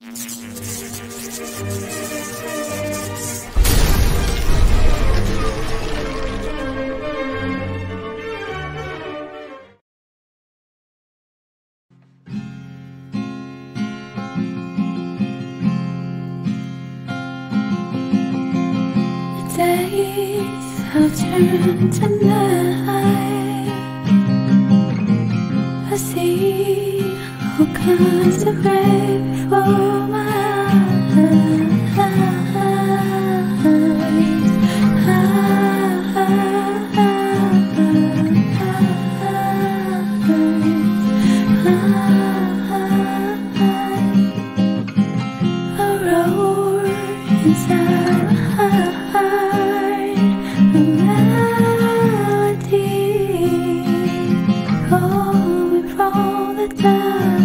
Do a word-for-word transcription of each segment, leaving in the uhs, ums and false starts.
Days have turned to night. I see all kinds of gray before my eyes. A roar inside my heart, a melody coming from the dark.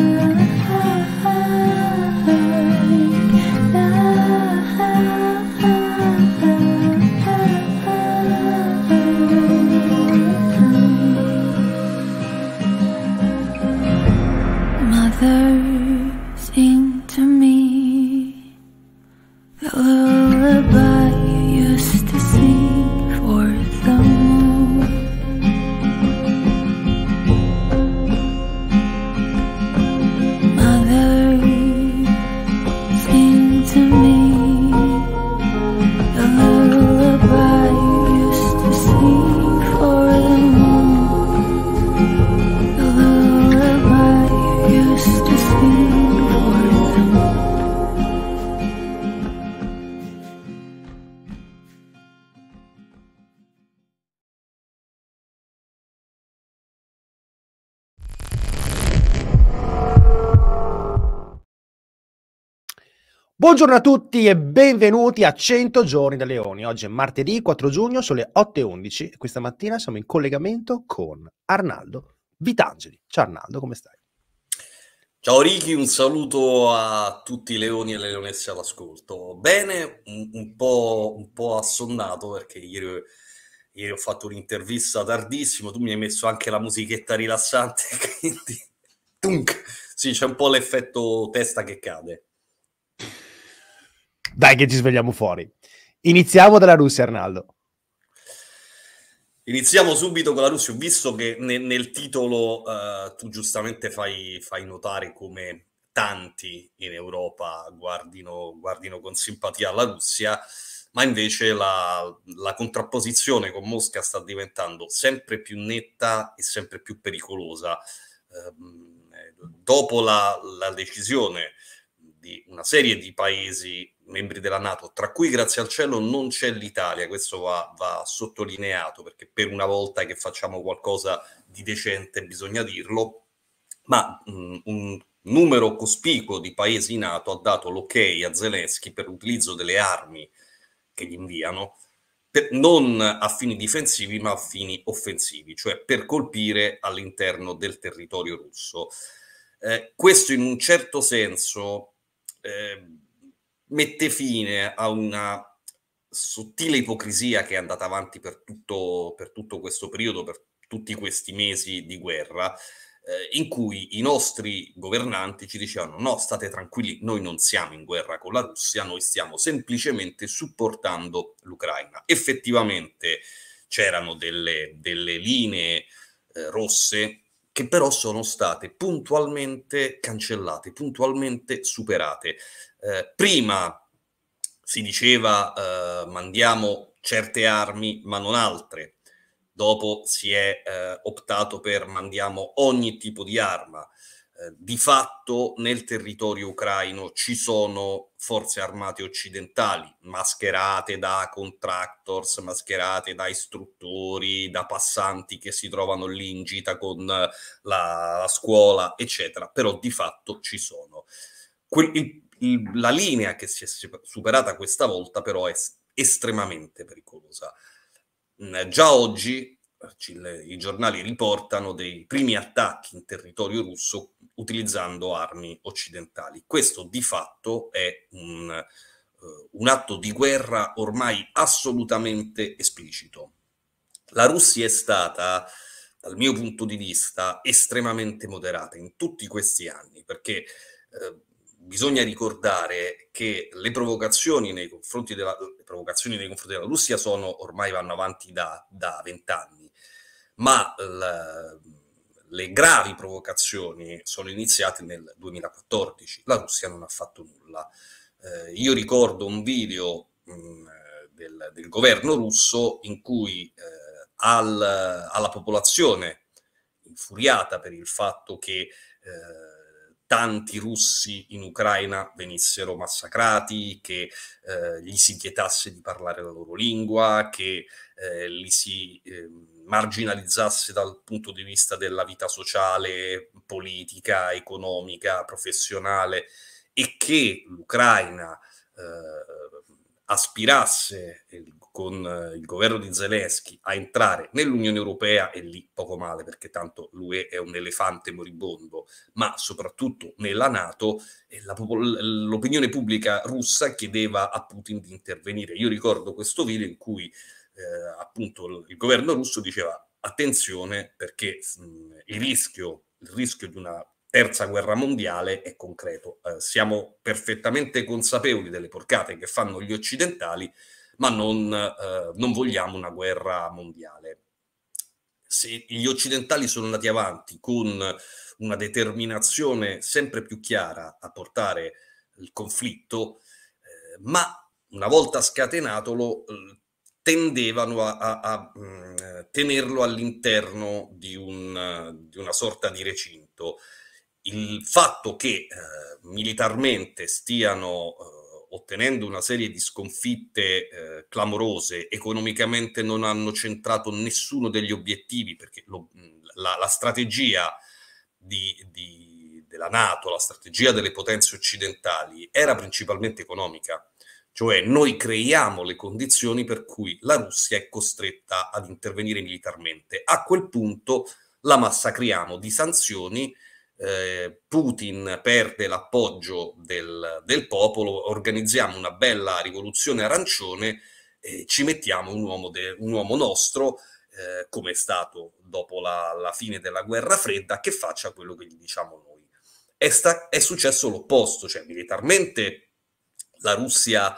Mother, sing to me the lullaby you used to sing for the moon. Mother, sing to me the lullaby you used to sing for the moon. The lullaby you used to sing for the moon. Buongiorno a tutti e benvenuti a cento giorni da Leoni. Oggi è martedì quattro giugno, sono le otto e undici e questa mattina siamo in collegamento con Arnaldo Vitangeli. Ciao Arnaldo, come stai? Ciao Ricky, un saluto a tutti i leoni e le leonesse all'ascolto. Bene, un, un po', un po' assonnato perché ieri, ieri ho fatto un'intervista tardissimo, tu mi hai messo anche la musichetta rilassante, quindi tunk, sì, c'è un po' l'effetto testa che cade. Dai che ci svegliamo fuori. Iniziamo dalla Russia, Arnaldo. Iniziamo subito con la Russia. Ho visto che ne, nel titolo uh, tu giustamente fai, fai notare come tanti in Europa guardino, guardino con simpatia la Russia, ma invece la, la contrapposizione con Mosca sta diventando sempre più netta e sempre più pericolosa. Uh, dopo la, la decisione di una serie di paesi membri della NATO, tra cui grazie al cielo non c'è l'Italia, questo va, va sottolineato perché per una volta che facciamo qualcosa di decente bisogna dirlo, ma mh, un numero cospicuo di paesi NATO ha dato l'ok a Zelensky per l'utilizzo delle armi che gli inviano, per, non a fini difensivi ma a fini offensivi, cioè per colpire all'interno del territorio russo. Eh, questo in un certo senso eh, mette fine a una sottile ipocrisia che è andata avanti per tutto, per tutto questo periodo, per tutti questi mesi di guerra, eh, in cui i nostri governanti ci dicevano no, state tranquilli, noi non siamo in guerra con la Russia, noi stiamo semplicemente supportando l'Ucraina. Effettivamente c'erano delle, delle linee eh, rosse che però sono state puntualmente cancellate, puntualmente superate. Eh, prima si diceva eh, mandiamo certe armi ma non altre, dopo si è eh, optato per mandiamo ogni tipo di arma. Eh, di fatto nel territorio ucraino ci sono forze armate occidentali, mascherate da contractors, mascherate da istruttori, da passanti che si trovano lì in gita con la, la scuola, eccetera, però di fatto ci sono. Que- il, il, la linea che si è superata questa volta però è estremamente pericolosa. Mm, già oggi i giornali riportano dei primi attacchi in territorio russo utilizzando armi occidentali. Questo di fatto è un, uh, un atto di guerra ormai assolutamente esplicito. La Russia è stata, dal mio punto di vista, estremamente moderata in tutti questi anni, perché eh, bisogna ricordare che le provocazioni nei confronti della, le provocazioni nei confronti della Russia sono ormai vanno avanti da vent'anni, ma la, le gravi provocazioni sono iniziate nel duemilaquattordici. La Russia non ha fatto nulla. Eh, io ricordo un video mh, del, del governo russo in cui eh, al, alla popolazione infuriata per il fatto che eh, tanti russi in Ucraina venissero massacrati, che eh, gli si vietasse di parlare la loro lingua, che eh, li si eh, marginalizzasse dal punto di vista della vita sociale, politica, economica, professionale, e che l'Ucraina eh, aspirasse con il governo di Zelensky a entrare nell'Unione Europea, e lì poco male, perché tanto l'U E è un elefante moribondo, ma soprattutto nella NATO, la, l'opinione pubblica russa chiedeva a Putin di intervenire. Io ricordo questo video in cui eh, appunto il governo russo diceva attenzione, perché mh, il rischio, il rischio di una terza guerra mondiale è concreto. Eh, siamo perfettamente consapevoli delle porcate che fanno gli occidentali, ma non, eh, non vogliamo una guerra mondiale. Se gli occidentali sono andati avanti con una determinazione sempre più chiara a portare il conflitto, eh, ma una volta scatenatolo eh, tendevano a, a, a mh, tenerlo all'interno di, un, di una sorta di recinto. Il fatto che eh, militarmente stiano eh, ottenendo una serie di sconfitte eh, clamorose, economicamente non hanno centrato nessuno degli obiettivi, perché lo, la, la strategia di, di, della NATO, la strategia delle potenze occidentali era principalmente economica, cioè noi creiamo le condizioni per cui la Russia è costretta ad intervenire militarmente. A quel punto la massacriamo di sanzioni. Eh, Putin perde l'appoggio del, del popolo, organizziamo una bella rivoluzione arancione e ci mettiamo un uomo, de, un uomo nostro, eh, come è stato dopo la, la fine della guerra fredda, che faccia quello che gli diciamo noi. È, sta, è successo l'opposto, cioè militarmente la Russia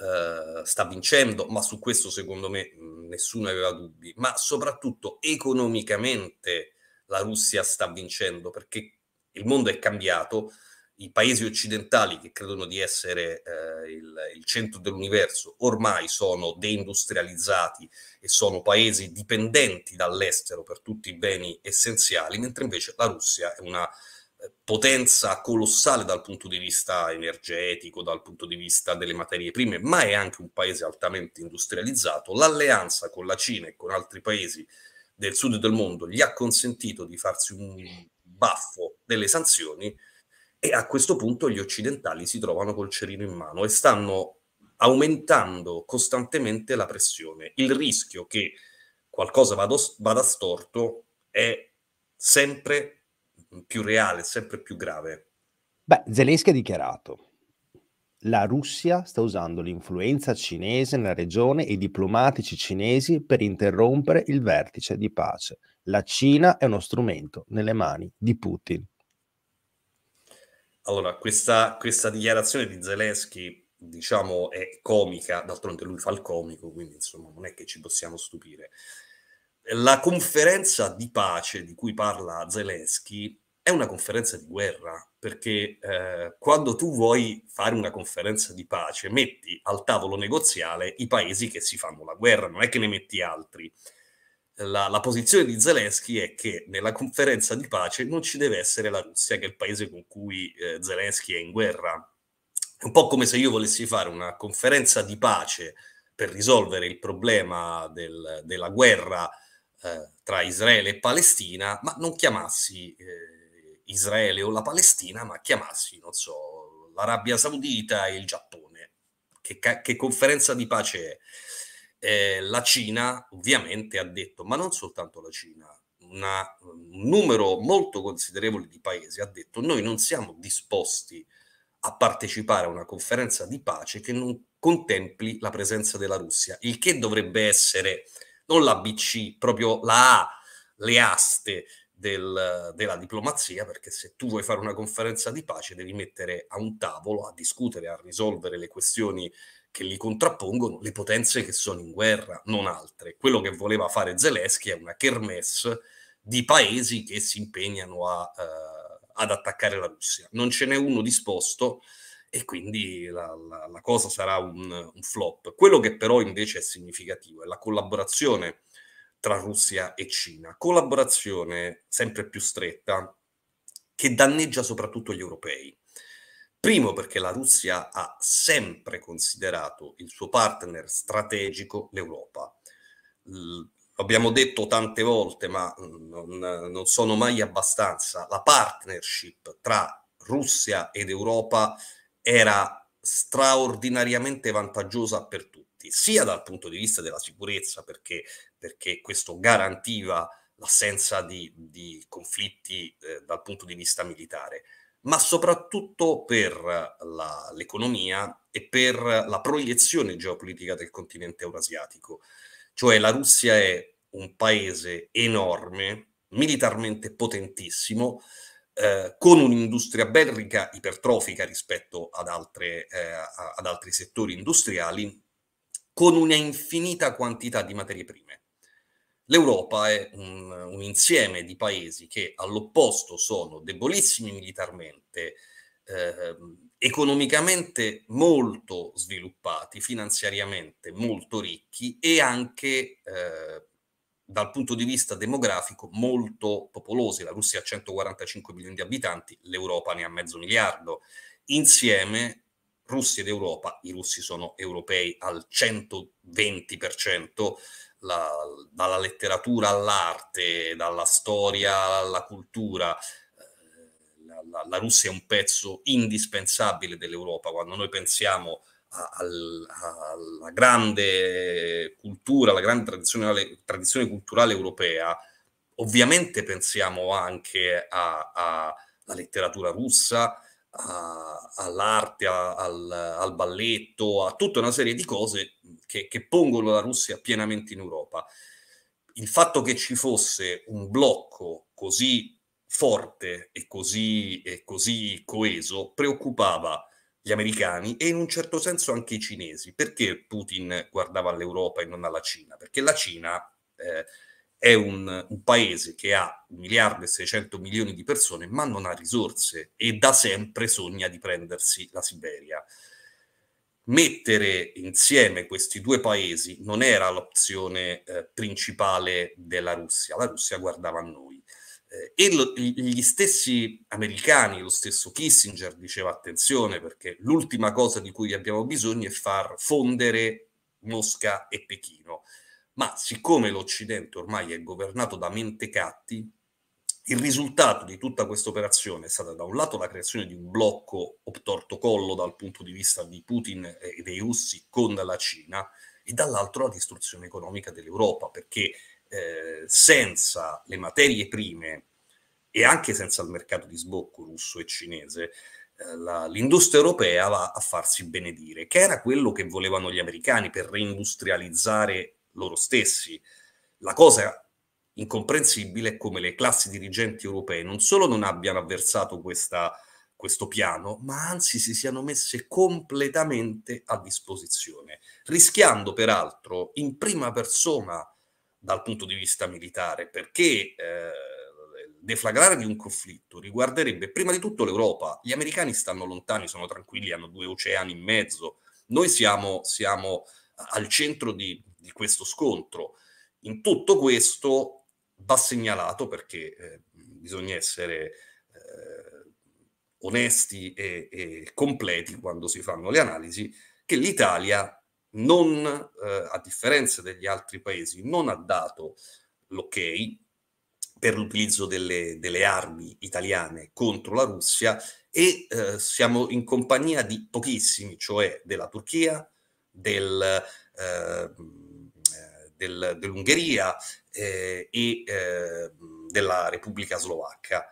eh, sta vincendo, ma su questo secondo me mh, nessuno aveva dubbi, ma soprattutto economicamente la Russia sta vincendo, perché il mondo è cambiato, i paesi occidentali che credono di essere eh, il, il centro dell'universo ormai sono deindustrializzati e sono paesi dipendenti dall'estero per tutti i beni essenziali, mentre invece la Russia è una eh, potenza colossale dal punto di vista energetico, dal punto di vista delle materie prime, ma è anche un paese altamente industrializzato. L'alleanza con la Cina e con altri paesi del sud del mondo gli ha consentito di farsi un baffo delle sanzioni, e a questo punto gli occidentali si trovano col cerino in mano e stanno aumentando costantemente la pressione. Il rischio che qualcosa vada, vada storto è sempre più reale, sempre più grave. Beh, Zelensky ha dichiarato: la Russia sta usando l'influenza cinese nella regione e i diplomatici cinesi per interrompere il vertice di pace. La Cina è uno strumento nelle mani di Putin. Allora, questa, questa dichiarazione di Zelensky, diciamo, è comica, d'altronde lui fa il comico, quindi insomma non è che ci possiamo stupire. La conferenza di pace di cui parla Zelensky è una conferenza di guerra, perché eh, quando tu vuoi fare una conferenza di pace metti al tavolo negoziale i paesi che si fanno la guerra, non è che ne metti altri. La, la posizione di Zelensky è che nella conferenza di pace non ci deve essere la Russia, che è il paese con cui eh, Zelensky è in guerra. È un po' come se io volessi fare una conferenza di pace per risolvere il problema del, della guerra eh, tra Israele e Palestina, ma non chiamassi eh, Israele o la Palestina, ma chiamassi, non so, l'Arabia Saudita e il Giappone. Che, che conferenza di pace è? Eh, la Cina ovviamente ha detto, ma non soltanto la Cina, una, un numero molto considerevole di paesi ha detto: noi non siamo disposti a partecipare a una conferenza di pace che non contempli la presenza della Russia, il che dovrebbe essere non la B C, proprio la A, le aste del, della diplomazia, perché se tu vuoi fare una conferenza di pace devi mettere a un tavolo a discutere, a risolvere le questioni che li contrappongono le potenze che sono in guerra, non altre. Quello che voleva fare Zelensky è una kermesse di paesi che si impegnano a, eh, ad attaccare la Russia. Non ce n'è uno disposto e quindi la, la, la cosa sarà un, un flop. Quello che però invece è significativo è la collaborazione tra Russia e Cina, collaborazione sempre più stretta che danneggia soprattutto gli europei. Primo perché la Russia ha sempre considerato il suo partner strategico l'Europa. L- abbiamo detto tante volte, ma non, non sono mai abbastanza, la partnership tra Russia ed Europa era straordinariamente vantaggiosa per tutti, sia dal punto di vista della sicurezza, perché, perché questo garantiva l'assenza di, di conflitti eh, dal punto di vista militare, ma soprattutto per la, l'economia e per la proiezione geopolitica del continente eurasiatico. Cioè la Russia è un paese enorme, militarmente potentissimo, eh, con un'industria bellica ipertrofica rispetto ad, altre, eh, ad altri settori industriali, con una infinita quantità di materie prime. L'Europa è un, un insieme di paesi che all'opposto sono debolissimi militarmente, eh, economicamente molto sviluppati, finanziariamente molto ricchi e anche eh, dal punto di vista demografico molto popolosi. La Russia ha centoquarantacinque milioni di abitanti, l'Europa ne ha mezzo miliardo. Insieme Russia ed Europa, i russi sono europei al centoventi per cento, La, dalla letteratura all'arte, dalla storia alla cultura, la, la, la Russia è un pezzo indispensabile dell'Europa. Quando noi pensiamo a, a, alla grande cultura, alla grande tradizione, tradizione culturale europea, ovviamente pensiamo anche alla letteratura russa, a, all'arte, a, al, al balletto, a tutta una serie di cose che, che pongono la Russia pienamente in Europa. Il fatto che ci fosse un blocco così forte e così, e così coeso preoccupava gli americani e in un certo senso anche i cinesi. Perché Putin guardava all'Europa e non alla Cina? Perché la Cina eh, è un, un paese che ha un miliardo e seicento milioni di persone, ma non ha risorse e da sempre sogna di prendersi la Siberia. Mettere insieme questi due paesi non era l'opzione eh, principale della Russia. La Russia guardava a noi. Eh, e lo, gli stessi americani, lo stesso Kissinger diceva attenzione perché l'ultima cosa di cui abbiamo bisogno è far fondere Mosca e Pechino. Ma siccome l'Occidente ormai è governato da mentecatti, il risultato di tutta questa operazione è stata da un lato la creazione di un blocco obtorto collo dal punto di vista di Putin e dei russi con la Cina e dall'altro la distruzione economica dell'Europa, perché eh, senza le materie prime e anche senza il mercato di sbocco russo e cinese, eh, la, l'industria europea va a farsi benedire, che era quello che volevano gli americani per reindustrializzare loro stessi. La cosa incomprensibile è come le classi dirigenti europee non solo non abbiano avversato questa, questo piano, ma anzi si siano messe completamente a disposizione, rischiando peraltro in prima persona dal punto di vista militare, perché eh, deflagrare di un conflitto riguarderebbe prima di tutto l'Europa. Gli americani stanno lontani, sono tranquilli, hanno due oceani in mezzo. Noi siamo, siamo al centro di, di questo scontro. In tutto questo va segnalato, perché eh, bisogna essere eh, onesti e, e completi quando si fanno le analisi, che l'Italia non, eh, a differenza degli altri paesi, non ha dato l'ok per l'utilizzo delle, delle armi italiane contro la Russia e eh, siamo in compagnia di pochissimi, cioè della Turchia, del, eh, del, dell'Ungheria eh, e eh, della Repubblica Slovacca.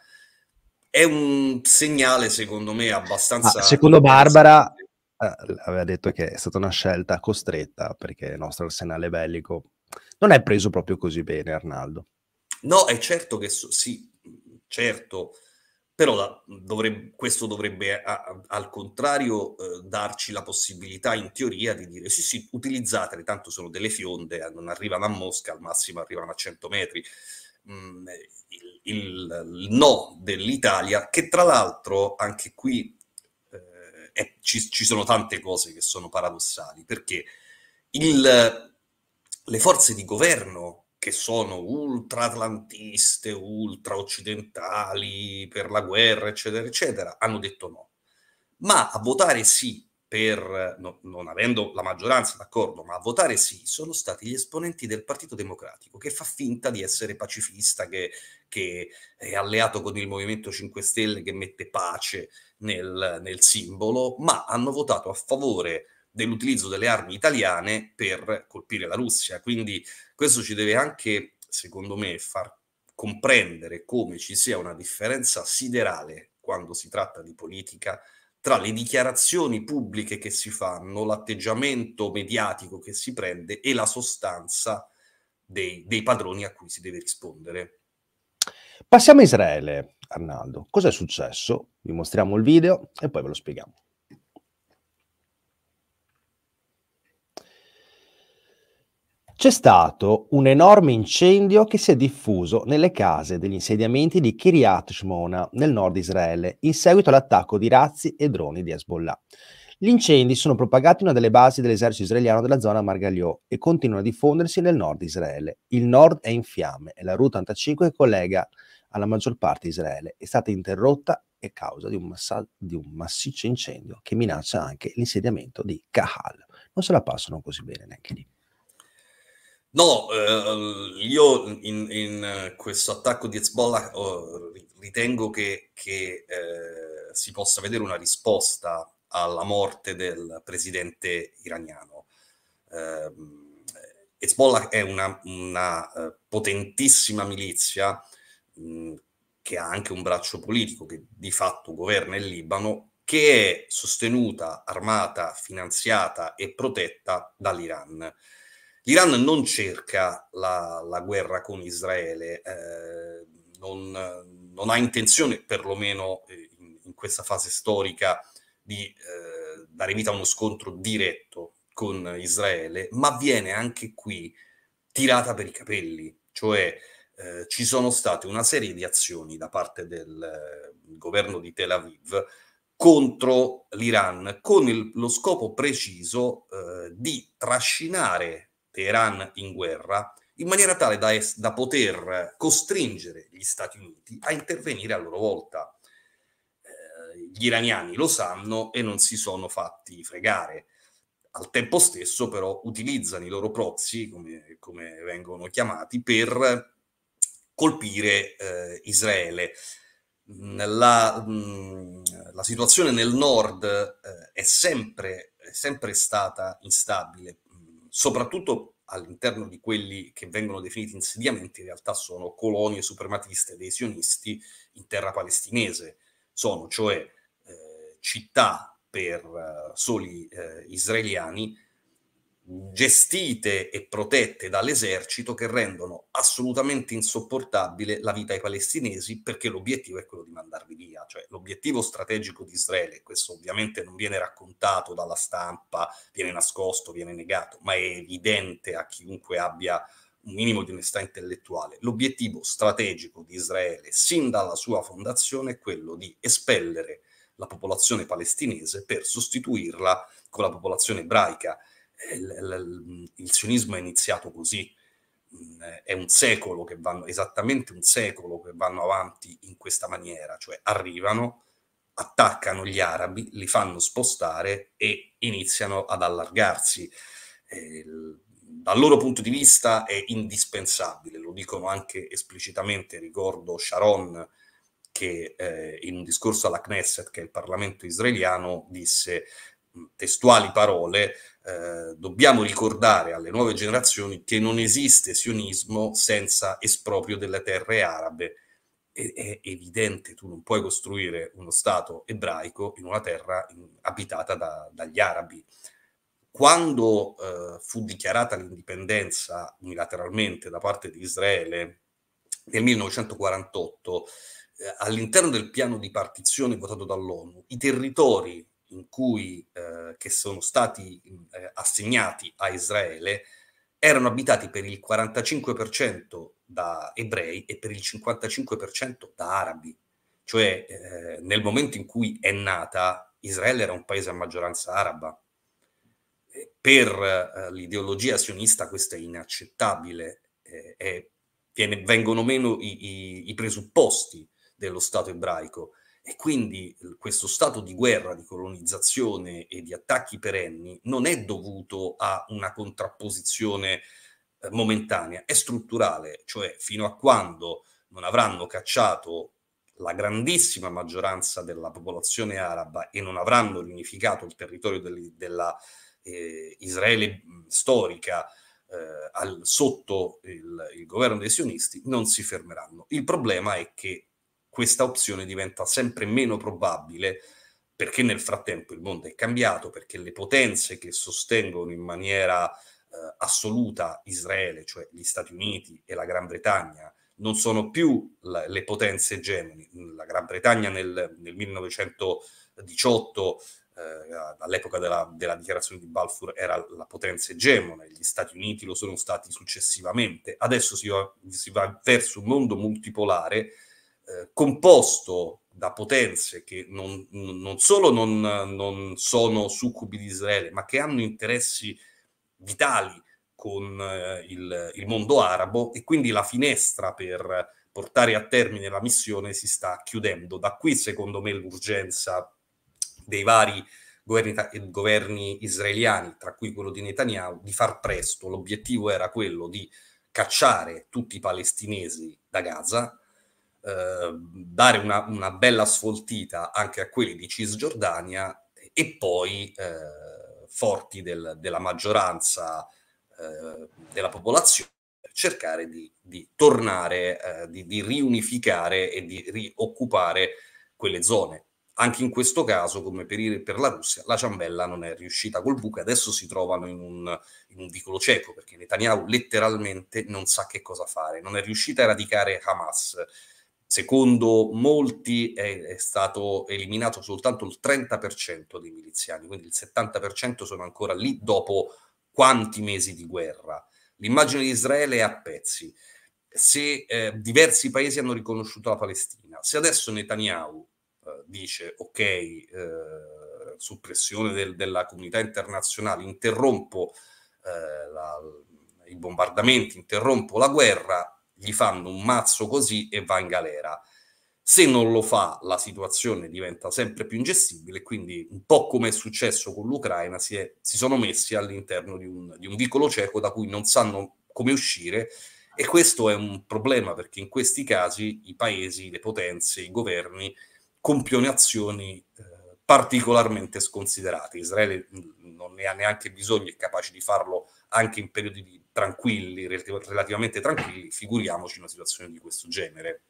È un segnale, secondo me, abbastanza... Ah, secondo Barbara eh, aveva detto che è stata una scelta costretta perché il nostro arsenale bellico non è preso proprio così bene, Arnaldo. No, è certo che so, sì, certo, però la, dovrebbe, questo dovrebbe a, a, al contrario eh, darci la possibilità in teoria di dire sì sì, utilizzatele, tanto sono delle fionde, non arrivano a Mosca, al massimo arrivano a cento metri. Mm, il, il, il no dell'Italia, che tra l'altro anche qui eh, è, ci, ci sono tante cose che sono paradossali, perché il, le forze di governo che sono ultra-atlantiste, ultra-occidentali, per la guerra, eccetera, eccetera, hanno detto no. Ma a votare sì, per, no, non avendo la maggioranza, d'accordo, ma a votare sì, sono stati gli esponenti del Partito Democratico, che fa finta di essere pacifista, che, che è alleato con il Movimento cinque Stelle, che mette pace nel, nel simbolo, ma hanno votato a favore dell'utilizzo delle armi italiane per colpire la Russia. Quindi questo ci deve anche, secondo me, far comprendere come ci sia una differenza siderale quando si tratta di politica tra le dichiarazioni pubbliche che si fanno, l'atteggiamento mediatico che si prende e la sostanza dei, dei padroni a cui si deve rispondere. Passiamo a Israele, Arnaldo. Cosa è successo? Vi mostriamo il video e poi ve lo spieghiamo. C'è stato un enorme incendio che si è diffuso nelle case degli insediamenti di Kiryat Shmona, nel nord di Israele, in seguito all'attacco di razzi e droni di Hezbollah. Gli incendi sono propagati in una delle basi dell'esercito israeliano della zona Margaliò e continuano a diffondersi nel nord di Israele. Il nord è in fiamme e la route ottantacinque che collega alla maggior parte di Israele è stata interrotta a causa di un, massa- di un massiccio incendio che minaccia anche l'insediamento di Kahal. Non se la passano così bene neanche lì. No, eh, io in, in questo attacco di Hezbollah oh, ritengo che, che eh, si possa vedere una risposta alla morte del presidente iraniano. Eh, Hezbollah è una, una uh, potentissima milizia mh, che ha anche un braccio politico che di fatto governa il Libano, che è sostenuta, armata, finanziata e protetta dall'Iran. L'Iran non cerca la, la guerra con Israele, eh, non, non ha intenzione, perlomeno in, in questa fase storica, di eh, dare vita a uno scontro diretto con Israele, ma viene anche qui tirata per i capelli, cioè eh, ci sono state una serie di azioni da parte del eh, governo di Tel Aviv contro l'Iran, con il, lo scopo preciso eh, di trascinare Teheran in guerra in maniera tale da, es- da poter costringere gli Stati Uniti a intervenire a loro volta. Eh, gli iraniani lo sanno e non si sono fatti fregare. Al tempo stesso, però, utilizzano i loro proxy, come, come vengono chiamati, per colpire eh, Israele. La, mh, la situazione nel nord eh, è, sempre, è sempre stata instabile, mh, soprattutto all'interno di quelli che vengono definiti insediamenti, in realtà sono colonie suprematiste dei sionisti in terra palestinese, sono cioè eh, città per uh, soli uh, israeliani, gestite e protette dall'esercito, che rendono assolutamente insopportabile la vita ai palestinesi, perché l'obiettivo è quello di mandarli via. Cioè l'obiettivo strategico di Israele, questo ovviamente non viene raccontato dalla stampa, viene nascosto, viene negato, ma è evidente a chiunque abbia un minimo di onestà intellettuale. L'obiettivo strategico di Israele, sin dalla sua fondazione, è quello di espellere la popolazione palestinese per sostituirla con la popolazione ebraica. Il, il sionismo è iniziato così, è un secolo che vanno, esattamente un secolo che vanno avanti in questa maniera, cioè arrivano, attaccano gli arabi, li fanno spostare e iniziano ad allargarsi. Eh, dal loro punto di vista è indispensabile, lo dicono anche esplicitamente, ricordo Sharon che eh, in un discorso alla Knesset, che è il Parlamento israeliano, disse testuali parole: eh, dobbiamo ricordare alle nuove generazioni che non esiste sionismo senza esproprio delle terre arabe. È, è evidente, tu non puoi costruire uno stato ebraico in una terra in, abitata da, dagli arabi. Quando eh, fu dichiarata l'indipendenza unilateralmente da parte di Israele nel millenovecentoquarantotto, eh, all'interno del piano di partizione votato dall'ONU, i territori in cui, eh, che sono stati eh, assegnati a Israele erano abitati per il quarantacinque per cento da ebrei e per il cinquantacinque per cento da arabi. Cioè, eh, nel momento in cui è nata, Israele era un paese a maggioranza araba. Per eh, l'ideologia sionista questo è inaccettabile, eh, è, viene, vengono meno i, i, i presupposti dello Stato ebraico, e quindi questo stato di guerra, di colonizzazione e di attacchi perenni non è dovuto a una contrapposizione eh, momentanea, è strutturale, cioè fino a quando non avranno cacciato la grandissima maggioranza della popolazione araba e non avranno riunificato il territorio del, della eh, Israele storica eh, al, sotto il, il governo dei sionisti, non si fermeranno. Il problema è che questa opzione diventa sempre meno probabile, perché nel frattempo il mondo è cambiato, perché le potenze che sostengono in maniera eh, assoluta Israele, cioè gli Stati Uniti e la Gran Bretagna, non sono più la, le potenze egemoni. La Gran Bretagna nel, nel millenovecentodiciotto, eh, all'epoca della, della dichiarazione di Balfour, era la potenza egemone, gli Stati Uniti lo sono stati successivamente. Adesso si va, si va verso un mondo multipolare, eh, composto da potenze che non, non solo non, non sono succubi di Israele, ma che hanno interessi vitali con eh, il, il mondo arabo, e quindi la finestra per portare a termine la missione si sta chiudendo. Da qui, secondo me, l'urgenza dei vari governi, governi israeliani, tra cui quello di Netanyahu, di far presto. L'obiettivo era quello di cacciare tutti i palestinesi da Gaza, eh, dare una, una bella sfoltita anche a quelli di Cisgiordania, e poi, eh, forti del, della maggioranza della popolazione, cercare di, di tornare, eh, di, di riunificare e di rioccupare quelle zone. Anche in questo caso, come per, il, per la Russia, la ciambella non è riuscita col buco, adesso si trovano in un, in un vicolo cieco, perché Netanyahu letteralmente non sa che cosa fare, non è riuscita a eradicare Hamas. Secondo molti è, è stato eliminato soltanto il trenta per cento dei miliziani, quindi il settanta per cento sono ancora lì dopo quanti mesi di guerra. L'immagine di Israele è a pezzi. Se eh, diversi paesi hanno riconosciuto la Palestina, se adesso Netanyahu eh, dice ok, eh, su pressione del, della comunità internazionale, interrompo eh, la, i bombardamenti, interrompo la guerra, gli fanno un mazzo così e va in galera. Se non lo fa, la situazione diventa sempre più ingestibile, quindi un po' come è successo con l'Ucraina, si, è, si sono messi all'interno di un, di un vicolo cieco da cui non sanno come uscire, e questo è un problema, perché in questi casi i paesi, le potenze, i governi compiono azioni eh, particolarmente sconsiderate. Israele non ne ha neanche bisogno, è capace di farlo anche in periodi tranquilli, relativamente tranquilli, figuriamoci in una situazione di questo genere.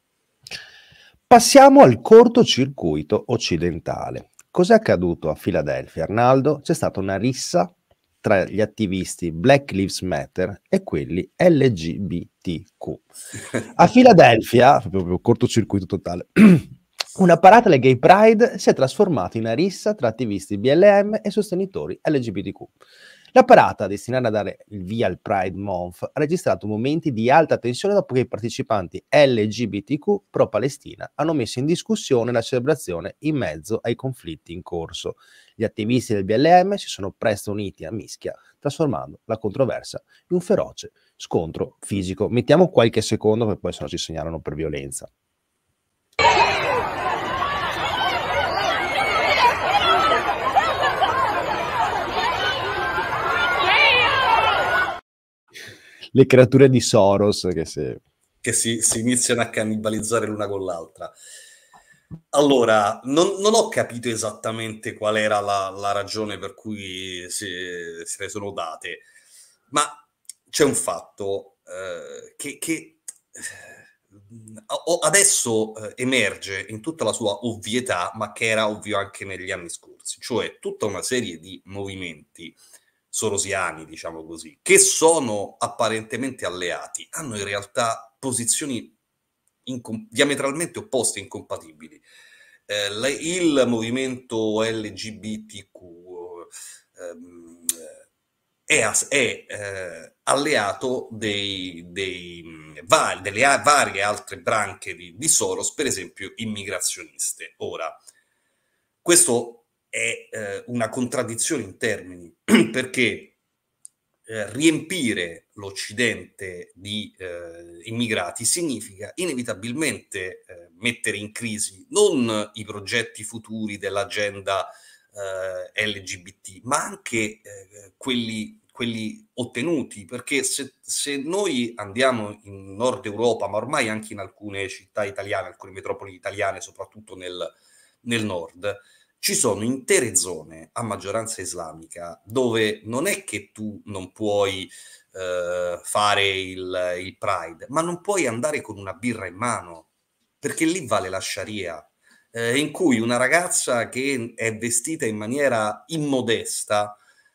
Passiamo al cortocircuito occidentale. Cos'è accaduto a Filadelfia, Arnaldo? C'è stata una rissa tra gli attivisti Black Lives Matter e quelli L G B T Q. A Filadelfia, proprio cortocircuito totale, una parata alle Gay Pride si è trasformata in una rissa tra attivisti B L M e sostenitori L G B T Q. La parata, destinata a dare il via al Pride Month, ha registrato momenti di alta tensione dopo che i partecipanti L G B T Q pro-Palestina hanno messo in discussione la celebrazione in mezzo ai conflitti in corso. Gli attivisti del B L M si sono presto uniti a mischia, trasformando la controversia in un feroce scontro fisico. Mettiamo qualche secondo, perché poi se no ci segnalano per violenza. Le creature di Soros che, se... che si, si iniziano a cannibalizzare l'una con l'altra. Allora, non, non ho capito esattamente qual era la, la ragione per cui si, se ne sono date, ma c'è un fatto eh, che, che eh, adesso eh, emerge in tutta la sua ovvietà, ma che era ovvio anche negli anni scorsi, cioè tutta una serie di movimenti sorosiani, diciamo così, che sono apparentemente alleati, hanno in realtà posizioni incom- diametralmente opposte e incompatibili. Eh, le- il movimento L G B T Q ehm, è, as- è, eh, alleato dei, dei, mh, va- delle a- varie altre branche di, di Soros, per esempio immigrazioniste. Ora, questo è eh, una contraddizione in termini, perché eh, riempire l'Occidente di eh, immigrati significa inevitabilmente eh, mettere in crisi non i progetti futuri dell'agenda eh, L G B T, ma anche eh, quelli, quelli ottenuti, perché se, se noi andiamo in Nord Europa, ma ormai anche in alcune città italiane, alcune metropoli italiane, soprattutto nel, nel nord, ci sono intere zone a maggioranza islamica dove non è che tu non puoi eh, fare il, il Pride, ma non puoi andare con una birra in mano, perché lì vale la Sharia, eh, in cui una ragazza che è vestita in maniera immodesta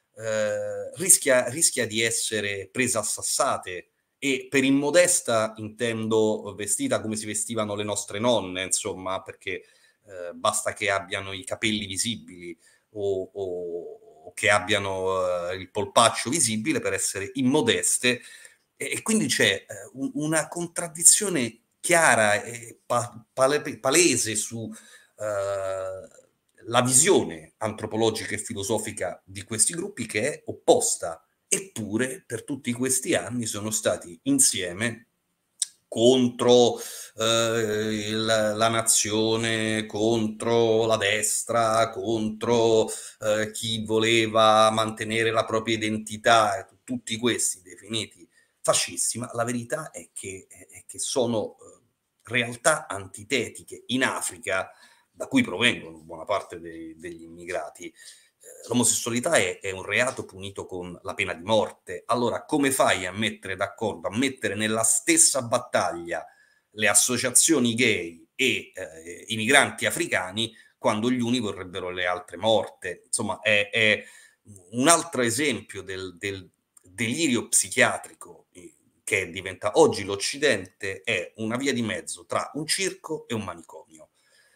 eh, rischia, rischia di essere presa a sassate. E per immodesta intendo vestita come si vestivano le nostre nonne, insomma, perché eh, basta che abbiano i capelli visibili o, o, o che abbiano eh, il polpaccio visibile per essere immodeste, e, e quindi c'è eh, un, una contraddizione chiara e pa- pale- palese su eh, la visione antropologica e filosofica di questi gruppi, che è opposta. Eppure per tutti questi anni sono stati insieme contro eh, il, la nazione, contro la destra, contro eh, chi voleva mantenere la propria identità, tutti questi definiti fascisti, ma la verità è che, è che sono eh, realtà antitetiche. In Africa, da cui provengono buona parte dei, degli immigrati, l'omosessualità è, è un reato punito con la pena di morte. Allora, come fai a mettere d'accordo, a mettere nella stessa battaglia le associazioni gay e eh, i migranti africani quando gli uni vorrebbero le altre morte? Insomma, è, è un altro esempio del, del delirio psichiatrico che diventa oggi l'Occidente, è una via di mezzo tra un circo e un manicomio.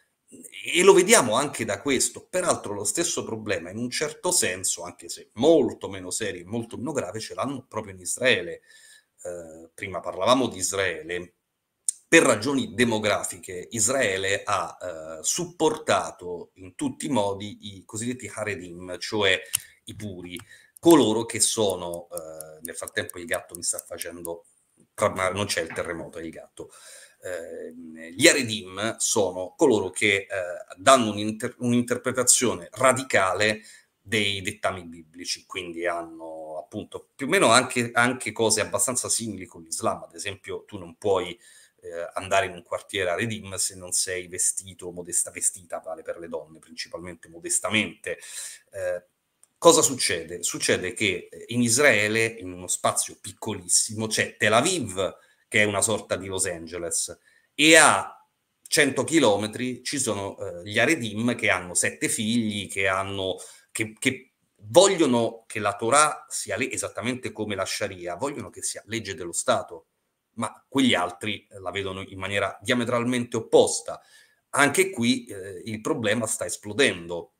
E lo vediamo anche da questo. Peraltro lo stesso problema, in un certo senso, anche se molto meno serio e molto meno grave, ce l'hanno proprio in Israele. Eh, prima parlavamo di Israele. Per ragioni demografiche, Israele ha eh, supportato in tutti i modi i cosiddetti Haredim, cioè i puri, coloro che sono, eh, nel frattempo il gatto mi sta facendo, non c'è il terremoto, è il gatto, eh, gli Haredim sono coloro che eh, danno un'inter- un'interpretazione radicale dei dettami biblici, quindi hanno appunto più o meno anche, anche cose abbastanza simili con l'Islam. Ad esempio, tu non puoi eh, andare in un quartiere Haredim se non sei vestito, modesta, vestita, vale per le donne, principalmente modestamente. Eh, cosa succede? Succede che in Israele, in uno spazio piccolissimo, c'è Tel Aviv, che è una sorta di Los Angeles, e a cento chilometri ci sono eh, gli Haredim che hanno sette figli, che, hanno, che, che vogliono che la Torah sia le- esattamente come la Sharia, vogliono che sia legge dello Stato, ma quegli altri eh, la vedono in maniera diametralmente opposta. Anche qui eh, il problema sta esplodendo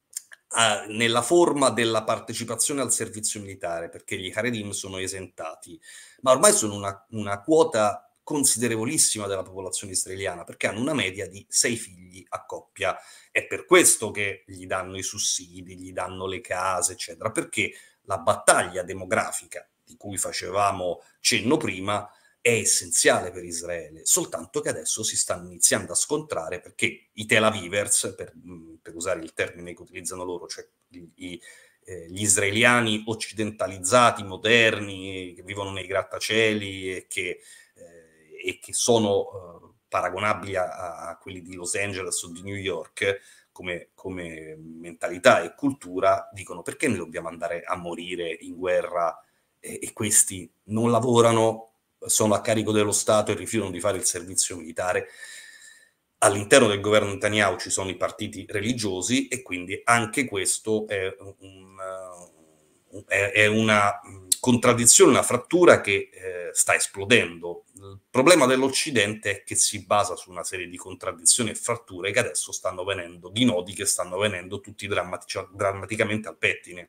eh, nella forma della partecipazione al servizio militare, perché gli Haredim sono esentati, ma ormai sono una, una quota considerevolissima della popolazione israeliana, perché hanno una media di sei figli a coppia. È per questo che gli danno i sussidi, gli danno le case, eccetera, perché la battaglia demografica di cui facevamo cenno prima è essenziale per Israele, soltanto che adesso si stanno iniziando a scontrare, perché i Tel Avivers, per, per usare il termine che utilizzano loro, cioè i, i, eh, gli israeliani occidentalizzati, moderni, che vivono nei grattacieli e che, eh, e che sono eh, paragonabili a, a quelli di Los Angeles o di New York, come, come mentalità e cultura, dicono: perché noi dobbiamo andare a morire in guerra e, e questi non lavorano, sono a carico dello Stato e rifiutano di fare il servizio militare? All'interno del governo Netanyahu ci sono i partiti religiosi, e quindi anche questo è, un, è, è una contraddizione, una frattura che eh, sta esplodendo. Il problema dell'Occidente è che si basa su una serie di contraddizioni e fratture che adesso stanno venendo, di nodi che stanno venendo tutti drammatici- drammaticamente al pettine.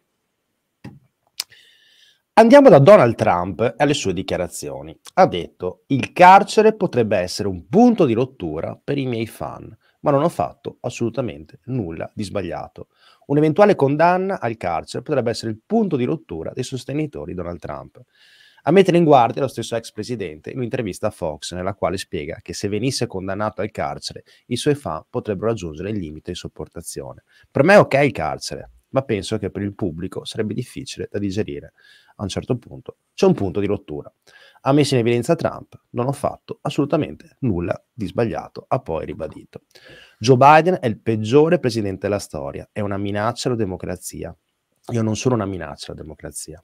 Andiamo da Donald Trump e alle sue dichiarazioni. Ha detto: il carcere potrebbe essere un punto di rottura per i miei fan, ma non ho fatto assolutamente nulla di sbagliato. Un'eventuale condanna al carcere potrebbe essere il punto di rottura dei sostenitori di Donald Trump. A mettere in guardia lo stesso ex presidente in un'intervista a Fox, nella quale spiega che se venisse condannato al carcere, i suoi fan potrebbero raggiungere il limite di sopportazione. Per me è ok il carcere, ma penso che per il pubblico sarebbe difficile da digerire. A un certo punto c'è un punto di rottura. Ha messo in evidenza Trump: non ho fatto assolutamente nulla di sbagliato, ha poi ribadito. Joe Biden è il peggiore presidente della storia, è una minaccia alla democrazia. Io non sono una minaccia alla democrazia.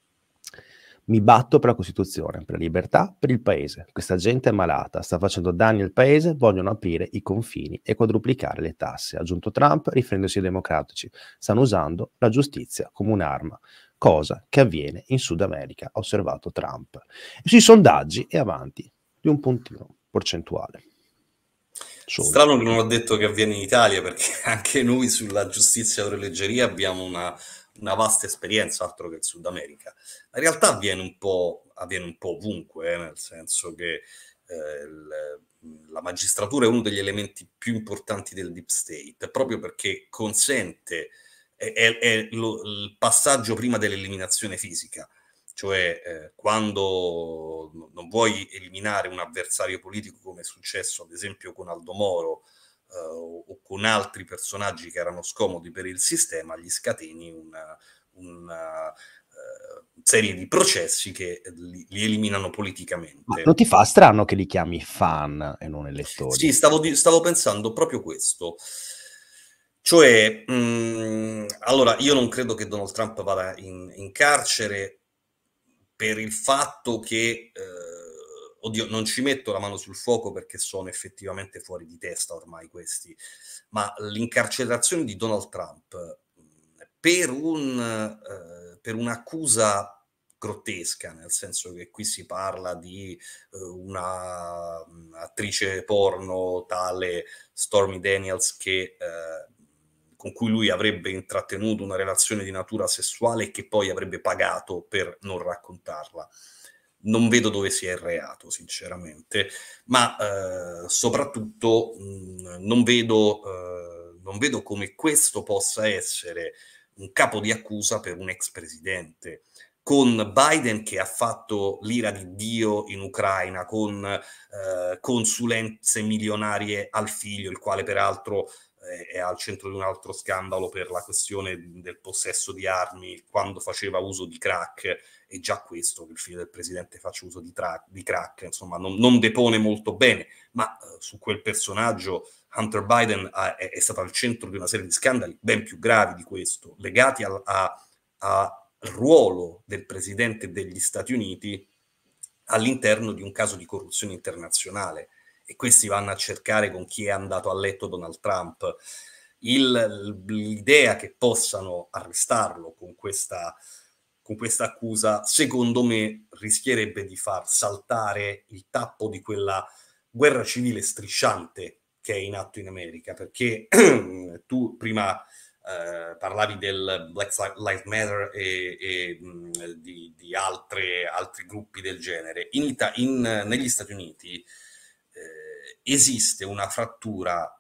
Mi batto per la Costituzione, per la libertà, per il paese. Questa gente è malata, sta facendo danni al paese, vogliono aprire i confini e quadruplicare le tasse. Ha aggiunto Trump, riferendosi ai democratici. Stanno usando la giustizia come un'arma, cosa che avviene in Sud America, ha osservato Trump. E sui sondaggi è avanti di un puntino percentuale. Solo. Strano che non ho detto che avviene in Italia, perché anche noi sulla giustizia e l'orologeria abbiamo una... una vasta esperienza, altro che il Sud America. In realtà avviene un po', avviene un po' ovunque, eh, nel senso che eh, il, la magistratura è uno degli elementi più importanti del deep state, proprio perché consente, è, è, è lo, il passaggio prima dell'eliminazione fisica, cioè eh, quando non vuoi eliminare un avversario politico, come è successo ad esempio con Aldo Moro, Uh, o con altri personaggi che erano scomodi per il sistema, gli scateni una, una uh, serie di processi che li, li eliminano politicamente. Ma non ti fa strano che li chiami fan e non elettori? Sì, stavo, di, stavo pensando proprio questo. Cioè, mh, allora, io non credo che Donald Trump vada in, in carcere per il fatto che... Uh, Oddio, non ci metto la mano sul fuoco perché sono effettivamente fuori di testa ormai questi, ma l'incarcerazione di Donald Trump per, un, eh, per un'accusa grottesca, nel senso che qui si parla di eh, una attrice porno tale Stormy Daniels che, eh, con cui lui avrebbe intrattenuto una relazione di natura sessuale e che poi avrebbe pagato per non raccontarla. Non vedo dove sia il reato, sinceramente, ma eh, soprattutto mh, non vedo, eh, non vedo come questo possa essere un capo di accusa per un ex presidente. Con Biden che ha fatto l'ira di Dio in Ucraina, con eh, consulenze milionarie al figlio, il quale peraltro eh, è al centro di un altro scandalo per la questione del possesso di armi quando faceva uso di crack. E già questo, che il figlio del presidente faccia uso di, tra- di crack, insomma, non, non depone molto bene, ma uh, su quel personaggio Hunter Biden ha, è, è stato al centro di una serie di scandali ben più gravi di questo, legati al a, a ruolo del presidente degli Stati Uniti all'interno di un caso di corruzione internazionale. E questi vanno a cercare con chi è andato a letto Donald Trump. Il, l'idea che possano arrestarlo con questa... con questa accusa, secondo me, rischierebbe di far saltare il tappo di quella guerra civile strisciante che è in atto in America, perché tu prima eh, parlavi del Black Lives Matter e, e mh, di, di altre, altri gruppi del genere. In Ita- in, negli Stati Uniti eh, esiste una frattura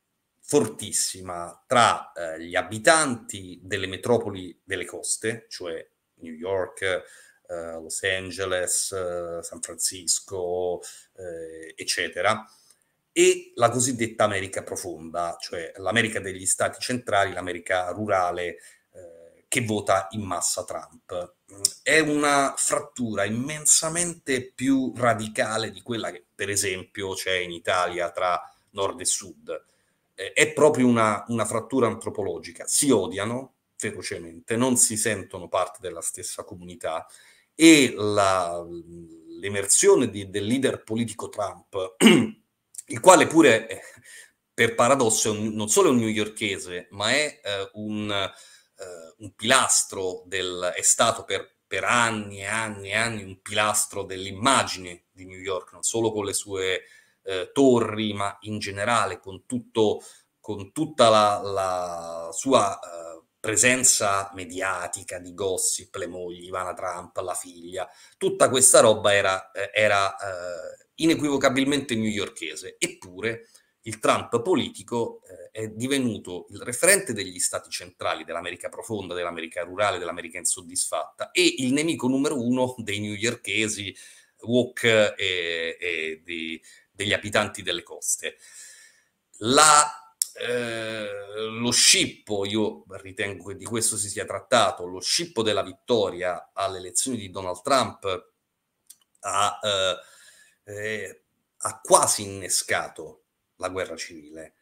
fortissima tra eh, gli abitanti delle metropoli delle coste, cioè New York, uh, Los Angeles, uh, San Francisco, uh, eccetera, e la cosiddetta America profonda, cioè l'America degli stati centrali, l'America rurale, uh, che vota in massa Trump. È una frattura immensamente più radicale di quella che, per esempio, c'è in Italia tra nord e sud. Eh, è proprio una, una frattura antropologica. Si odiano ferocemente, non si sentono parte della stessa comunità e la, l'emersione di, del leader politico Trump, il quale pure, eh, per paradosso, è un, non solo è un newyorkese, ma è eh, un, eh, un pilastro del, è stato per, per anni e anni e anni un pilastro dell'immagine di New York, non solo con le sue eh, torri, ma in generale con, tutto, con tutta la, la sua eh, presenza mediatica di gossip, le mogli, Ivana Trump, la figlia, tutta questa roba era, eh, era eh, inequivocabilmente newyorkese. Eppure il Trump politico eh, è divenuto il referente degli stati centrali, dell'America profonda, dell'America rurale, dell'America insoddisfatta, e il nemico numero uno dei newyorkesi woke e, e di, degli abitanti delle coste. La, eh, lo scippo, io ritengo che di questo si sia trattato, lo scippo della vittoria alle elezioni di Donald Trump ha, eh, eh, ha quasi innescato la guerra civile.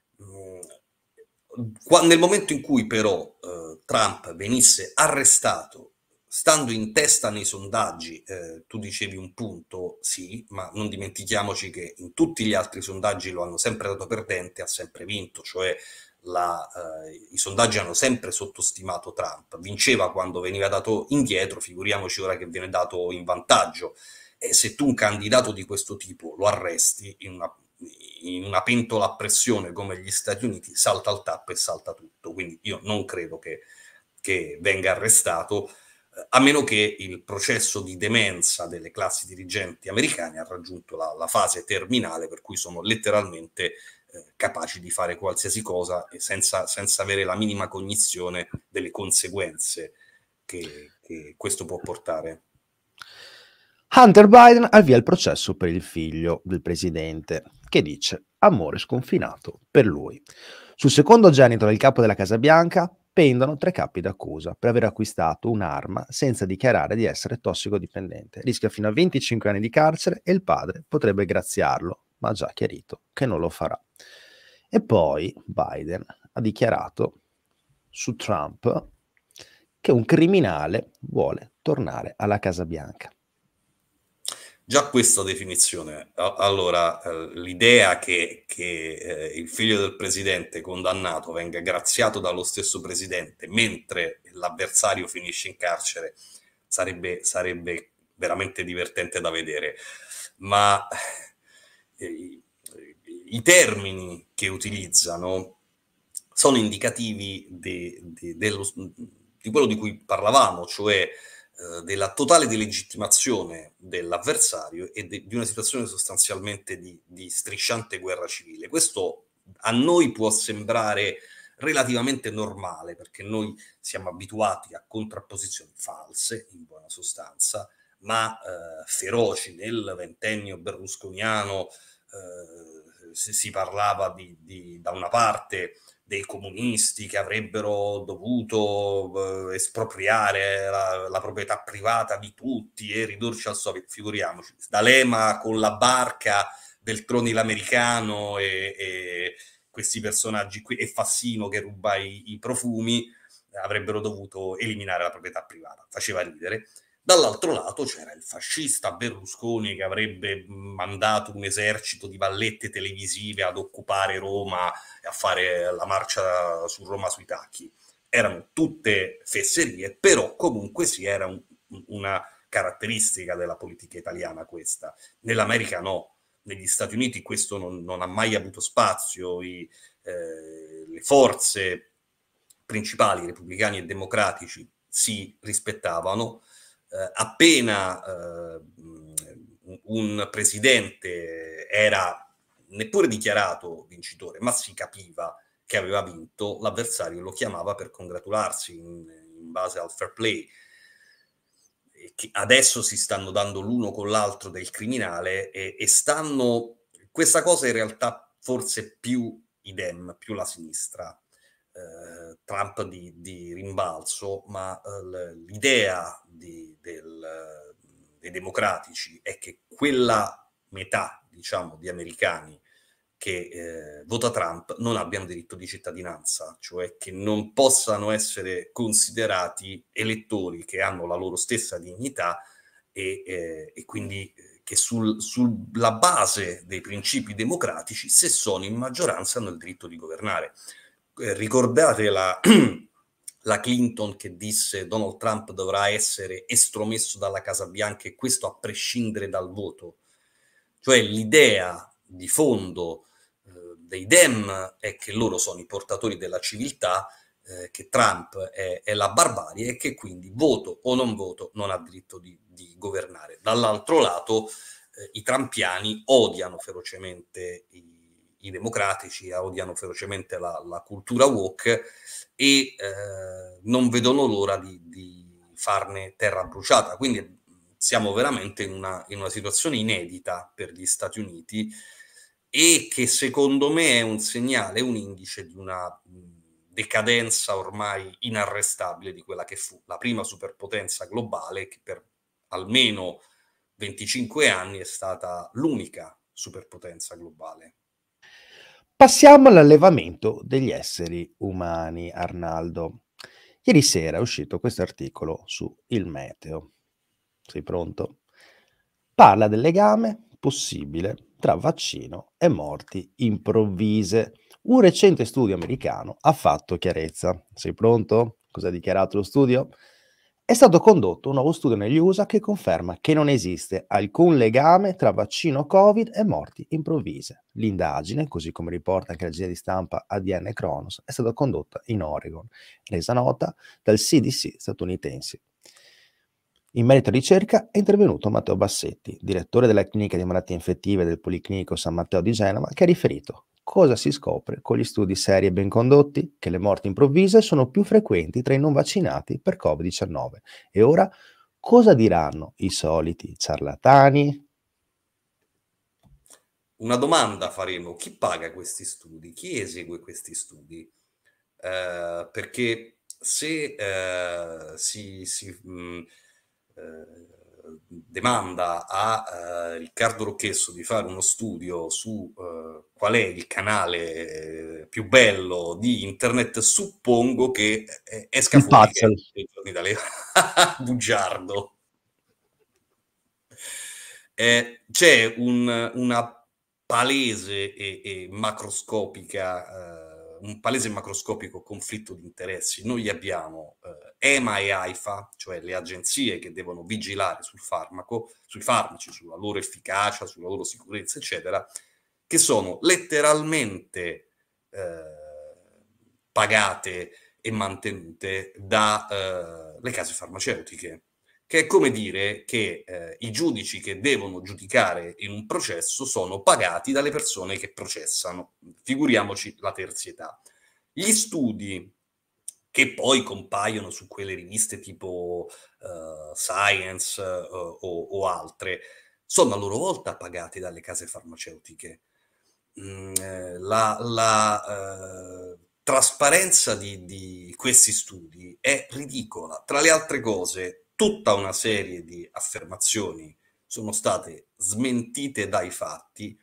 Nel momento in cui però eh, Trump venisse arrestato, stando in testa nei sondaggi, eh, tu dicevi un punto, sì, ma non dimentichiamoci che in tutti gli altri sondaggi lo hanno sempre dato perdente, ha sempre vinto, cioè la, eh, i sondaggi hanno sempre sottostimato Trump, vinceva quando veniva dato indietro, figuriamoci ora che viene dato in vantaggio. E se tu un candidato di questo tipo lo arresti in una in una pentola a pressione come gli Stati Uniti, salta il tappo e salta tutto. Quindi io non credo che, che venga arrestato, eh, a meno che il processo di demenza delle classi dirigenti americane ha raggiunto la, la fase terminale, per cui sono letteralmente eh, capaci di fare qualsiasi cosa e senza, senza avere la minima cognizione delle conseguenze che, che questo può portare. Hunter Biden avvia il processo per il figlio del presidente, che dice amore sconfinato per lui. Sul secondogenito del capo della Casa Bianca pendono tre capi d'accusa per aver acquistato un'arma senza dichiarare di essere tossicodipendente. Rischia fino a venticinque anni di carcere e il padre potrebbe graziarlo, ma ha già chiarito che non lo farà. E poi Biden ha dichiarato su Trump che un criminale vuole tornare alla Casa Bianca. Già questa definizione, allora l'idea che, che eh, il figlio del presidente condannato venga graziato dallo stesso presidente mentre l'avversario finisce in carcere sarebbe, sarebbe veramente divertente da vedere, ma eh, i termini che utilizzano sono indicativi di, di, dello, di quello di cui parlavamo, cioè della totale delegittimazione dell'avversario e de, di una situazione sostanzialmente di, di strisciante guerra civile. Questo a noi può sembrare relativamente normale, perché noi siamo abituati a contrapposizioni false, in buona sostanza, ma eh, feroci. Nel ventennio berlusconiano eh, si, si parlava di, di, da una parte dei comunisti che avrebbero dovuto eh, espropriare la, la proprietà privata di tutti e ridurci al soviet, figuriamoci. D'Alema con la barca, Veltroni l'americano e, e questi personaggi qui, e Fassino che ruba i, i profumi, avrebbero dovuto eliminare la proprietà privata. Faceva ridere. Dall'altro lato c'era il fascista Berlusconi che avrebbe mandato un esercito di vallette televisive ad occupare Roma e a fare la marcia su Roma sui tacchi. Erano tutte fesserie, però comunque sì, era un, una caratteristica della politica italiana questa. Nell'America no, negli Stati Uniti questo non, non ha mai avuto spazio. I, eh, le forze principali, repubblicani e democratici, si rispettavano. Uh, appena uh, un presidente era neppure dichiarato vincitore, ma si capiva che aveva vinto, l'avversario lo chiamava per congratularsi in, in base al fair play. E che adesso si stanno dando l'uno con l'altro del criminale e, e stanno... Questa cosa in realtà forse più i Dem, più la sinistra. Uh, Trump di, di rimbalzo, ma uh, l'idea di, del, uh, dei democratici è che quella metà, diciamo, di americani che eh, vota Trump non abbiano diritto di cittadinanza, cioè che non possano essere considerati elettori che hanno la loro stessa dignità e, eh, e quindi che sul, sulla base dei principi democratici, se sono in maggioranza, hanno il diritto di governare. Ricordate la, la Clinton che disse Donald Trump dovrà essere estromesso dalla Casa Bianca, e questo a prescindere dal voto. Cioè l'idea di fondo eh, dei Dem è che loro sono i portatori della civiltà, eh, che Trump è, è la barbarie, e che quindi voto o non voto non ha diritto di, di governare. Dall'altro lato eh, i trampiani odiano ferocemente i i democratici, odiano ferocemente la, la cultura woke, e eh, non vedono l'ora di, di farne terra bruciata. Quindi siamo veramente in una, in una situazione inedita per gli Stati Uniti, e che secondo me è un segnale, un indice di una decadenza ormai inarrestabile di quella che fu la prima superpotenza globale, che per almeno venticinque anni è stata l'unica superpotenza globale. Passiamo all'allevamento degli esseri umani, Arnaldo. Ieri sera è uscito questo articolo su Il Meteo. Sei pronto? Parla del legame possibile tra vaccino e morti improvvise. Un recente studio americano ha fatto chiarezza. Sei pronto? Cosa ha dichiarato lo studio? È stato condotto un nuovo studio negli U S A che conferma che non esiste alcun legame tra vaccino Covid e morti improvvise. L'indagine, così come riporta anche l'agenzia di stampa A D N Kronos, è stata condotta in Oregon, resa nota dal C D C statunitense. In merito alla ricerca è intervenuto Matteo Bassetti, direttore della clinica di malattie infettive del Policlinico San Matteo di Genova, che ha riferito: cosa si scopre con gli studi seri e ben condotti? Che le morti improvvise sono più frequenti tra i non vaccinati per covid diciannove. E ora cosa diranno i soliti ciarlatani? Una domanda faremo: chi paga questi studi? Chi esegue questi studi? Eh, perché se eh, si, si mh, eh, demanda a eh, Riccardo Rocchesso di fare uno studio su eh, qual è il canale eh, più bello di internet, suppongo che eh, esca Il fuori che puzzle. è Giorni dalle... bugiardo. Eh, c'è un, una palese e, e macroscopica, eh, un palese e macroscopico conflitto di interessi. Noi abbiamo eh, EMA e AIFA, cioè le agenzie che devono vigilare sul farmaco, sui farmaci, sulla loro efficacia, sulla loro sicurezza, eccetera, che sono letteralmente eh, pagate e mantenute dalle eh, case farmaceutiche, che è come dire che eh, i giudici che devono giudicare in un processo sono pagati dalle persone che processano. Figuriamoci la terzietà. Gli studi che poi compaiono su quelle riviste tipo uh, Science uh, o, o altre, sono a loro volta pagati dalle case farmaceutiche. Mm, eh, la la uh, trasparenza di, di questi studi è ridicola. Tra le altre cose, tutta una serie di affermazioni sono state smentite dai fatti.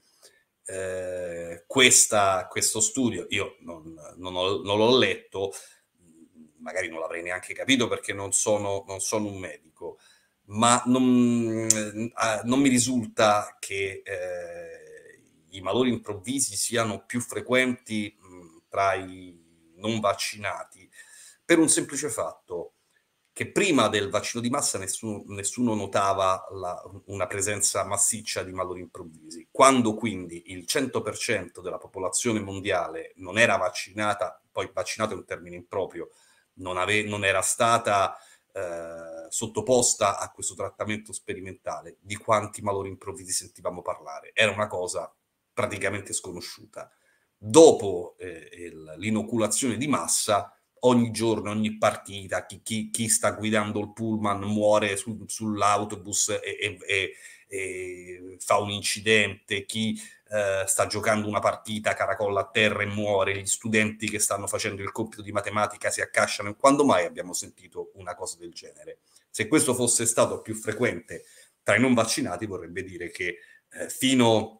Eh, questa, questo studio io non, non, ho, non l'ho letto, magari non l'avrei neanche capito perché non sono, non sono un medico, ma non, eh, non mi risulta che eh, i malori improvvisi siano più frequenti mh, tra i non vaccinati, per un semplice fatto: che prima del vaccino di massa nessuno, nessuno notava la, una presenza massiccia di malori improvvisi. Quando quindi il cento per cento della popolazione mondiale non era vaccinata, poi vaccinato è un termine improprio, non, ave, non era stata eh, sottoposta a questo trattamento sperimentale, di quanti malori improvvisi sentivamo parlare? Era una cosa praticamente sconosciuta. Dopo eh, l'inoculazione di massa, ogni giorno, ogni partita, chi, chi, chi sta guidando il pullman muore su, sull'autobus e, e, e, e fa un incidente, chi eh, sta giocando una partita caracolla a terra e muore, gli studenti che stanno facendo il compito di matematica si accasciano. Quando mai abbiamo sentito una cosa del genere? Se questo fosse stato più frequente tra i non vaccinati, vorrebbe dire che eh, fino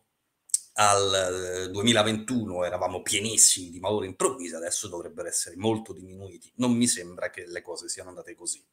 al duemilaventuno eravamo pienissimi di malori improvvisi, adesso dovrebbero essere molto diminuiti. Non mi sembra che le cose siano andate così.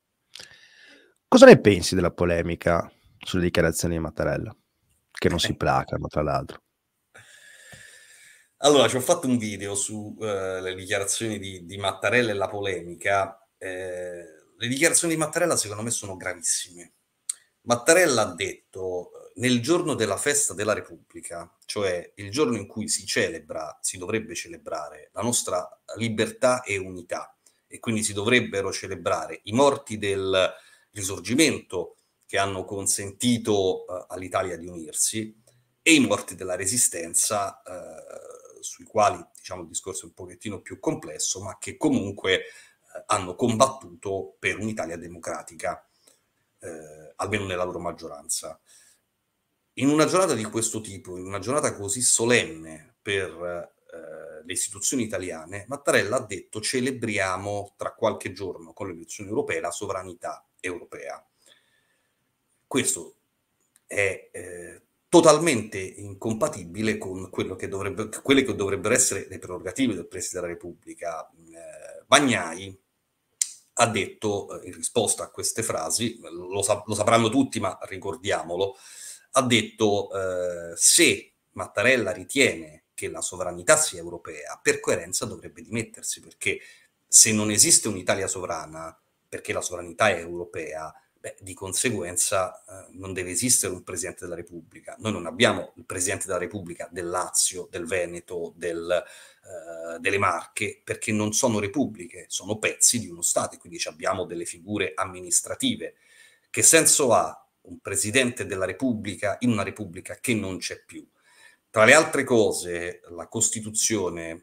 Cosa ne pensi della polemica sulle dichiarazioni di Mattarella, che non si placano, tra l'altro? Allora, ci ho fatto un video su eh, le dichiarazioni di, di Mattarella e la polemica. Eh, le dichiarazioni di Mattarella secondo me sono gravissime. Mattarella ha detto eh, nel giorno della festa della Repubblica, cioè il giorno in cui si celebra, si dovrebbe celebrare la nostra libertà e unità, e quindi si dovrebbero celebrare i morti del Risorgimento che hanno consentito eh, all'Italia di unirsi e i morti della Resistenza, eh, sui quali diciamo il discorso è un pochettino più complesso, ma che comunque eh, hanno combattuto per un'Italia democratica, eh, almeno nella loro maggioranza. In una giornata di questo tipo, in una giornata così solenne per eh, le istituzioni italiane, Mattarella ha detto celebriamo tra qualche giorno con le elezioni europee la sovranità europea. Questo è eh, totalmente incompatibile con quello che dovrebbe, quelle che dovrebbero essere le prerogative del Presidente della Repubblica. Eh, Bagnai ha detto, eh, in risposta a queste frasi, lo, sa- lo sapranno tutti, ma ricordiamolo, ha detto eh, se Mattarella ritiene che la sovranità sia europea, per coerenza dovrebbe dimettersi, perché se non esiste un'Italia sovrana, perché la sovranità è europea, beh, di conseguenza eh, non deve esistere un Presidente della Repubblica. Noi non abbiamo il Presidente della Repubblica del Lazio, del Veneto, del, eh, delle Marche, perché non sono repubbliche, sono pezzi di uno Stato, e quindi abbiamo delle figure amministrative. Che senso ha un Presidente della Repubblica in una Repubblica che non c'è più? Tra le altre cose, la Costituzione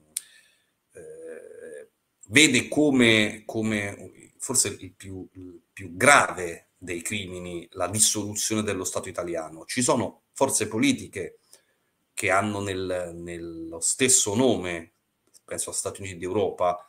eh, vede come, come forse il più, il più grave dei crimini la dissoluzione dello Stato italiano. Ci sono forze politiche che hanno nel, nello stesso nome, penso a Stati Uniti d'Europa,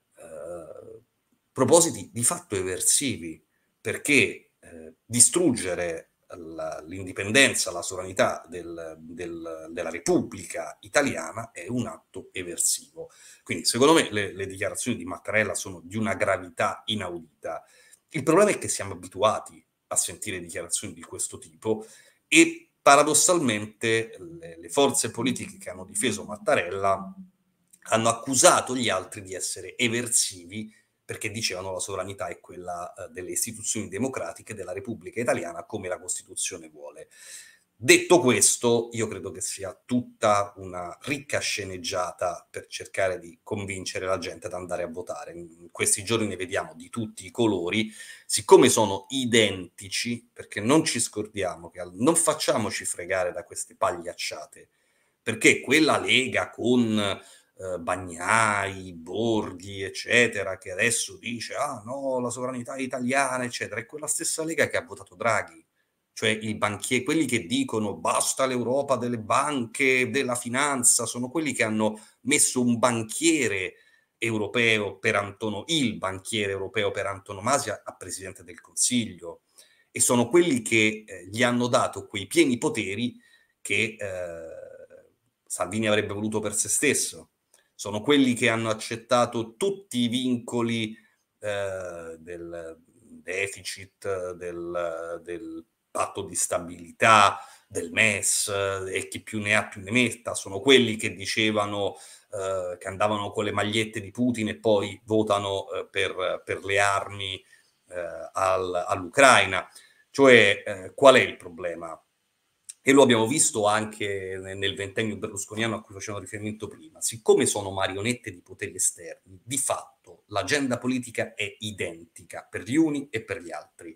eh, propositi di fatto eversivi, perché eh, distruggere la, l'indipendenza, la sovranità del, del, della Repubblica italiana è un atto eversivo. Quindi secondo me le, le dichiarazioni di Mattarella sono di una gravità inaudita. Il problema è che siamo abituati a sentire dichiarazioni di questo tipo e paradossalmente le, le forze politiche che hanno difeso Mattarella hanno accusato gli altri di essere eversivi perché dicevano la sovranità è quella eh, delle istituzioni democratiche della Repubblica Italiana come la Costituzione vuole. Detto questo, io credo che sia tutta una ricca sceneggiata per cercare di convincere la gente ad andare a votare. In questi giorni ne vediamo di tutti i colori, siccome sono identici, perché non ci scordiamo, che non facciamoci fregare da queste pagliacciate, perché quella Lega con eh, Bagnai, Borghi, eccetera, che adesso dice ah no, la sovranità italiana, eccetera, è quella stessa Lega che ha votato Draghi. Cioè i banchieri, quelli che dicono basta l'Europa delle banche, della finanza, sono quelli che hanno messo un banchiere europeo per antono, il banchiere europeo per antonomasia a Presidente del Consiglio, e sono quelli che eh, gli hanno dato quei pieni poteri che eh, Salvini avrebbe voluto per se stesso. Sono quelli che hanno accettato tutti i vincoli eh, del deficit, del, del patto di stabilità, del M E S, e chi più ne ha più ne metta. Sono quelli che dicevano eh, che andavano con le magliette di Putin e poi votano eh, per, per le armi eh, al, all'Ucraina. Cioè, eh, qual è il problema? E lo abbiamo visto anche nel ventennio berlusconiano a cui facevo riferimento prima. Siccome sono marionette di poteri esterni, di fatto l'agenda politica è identica per gli uni e per gli altri.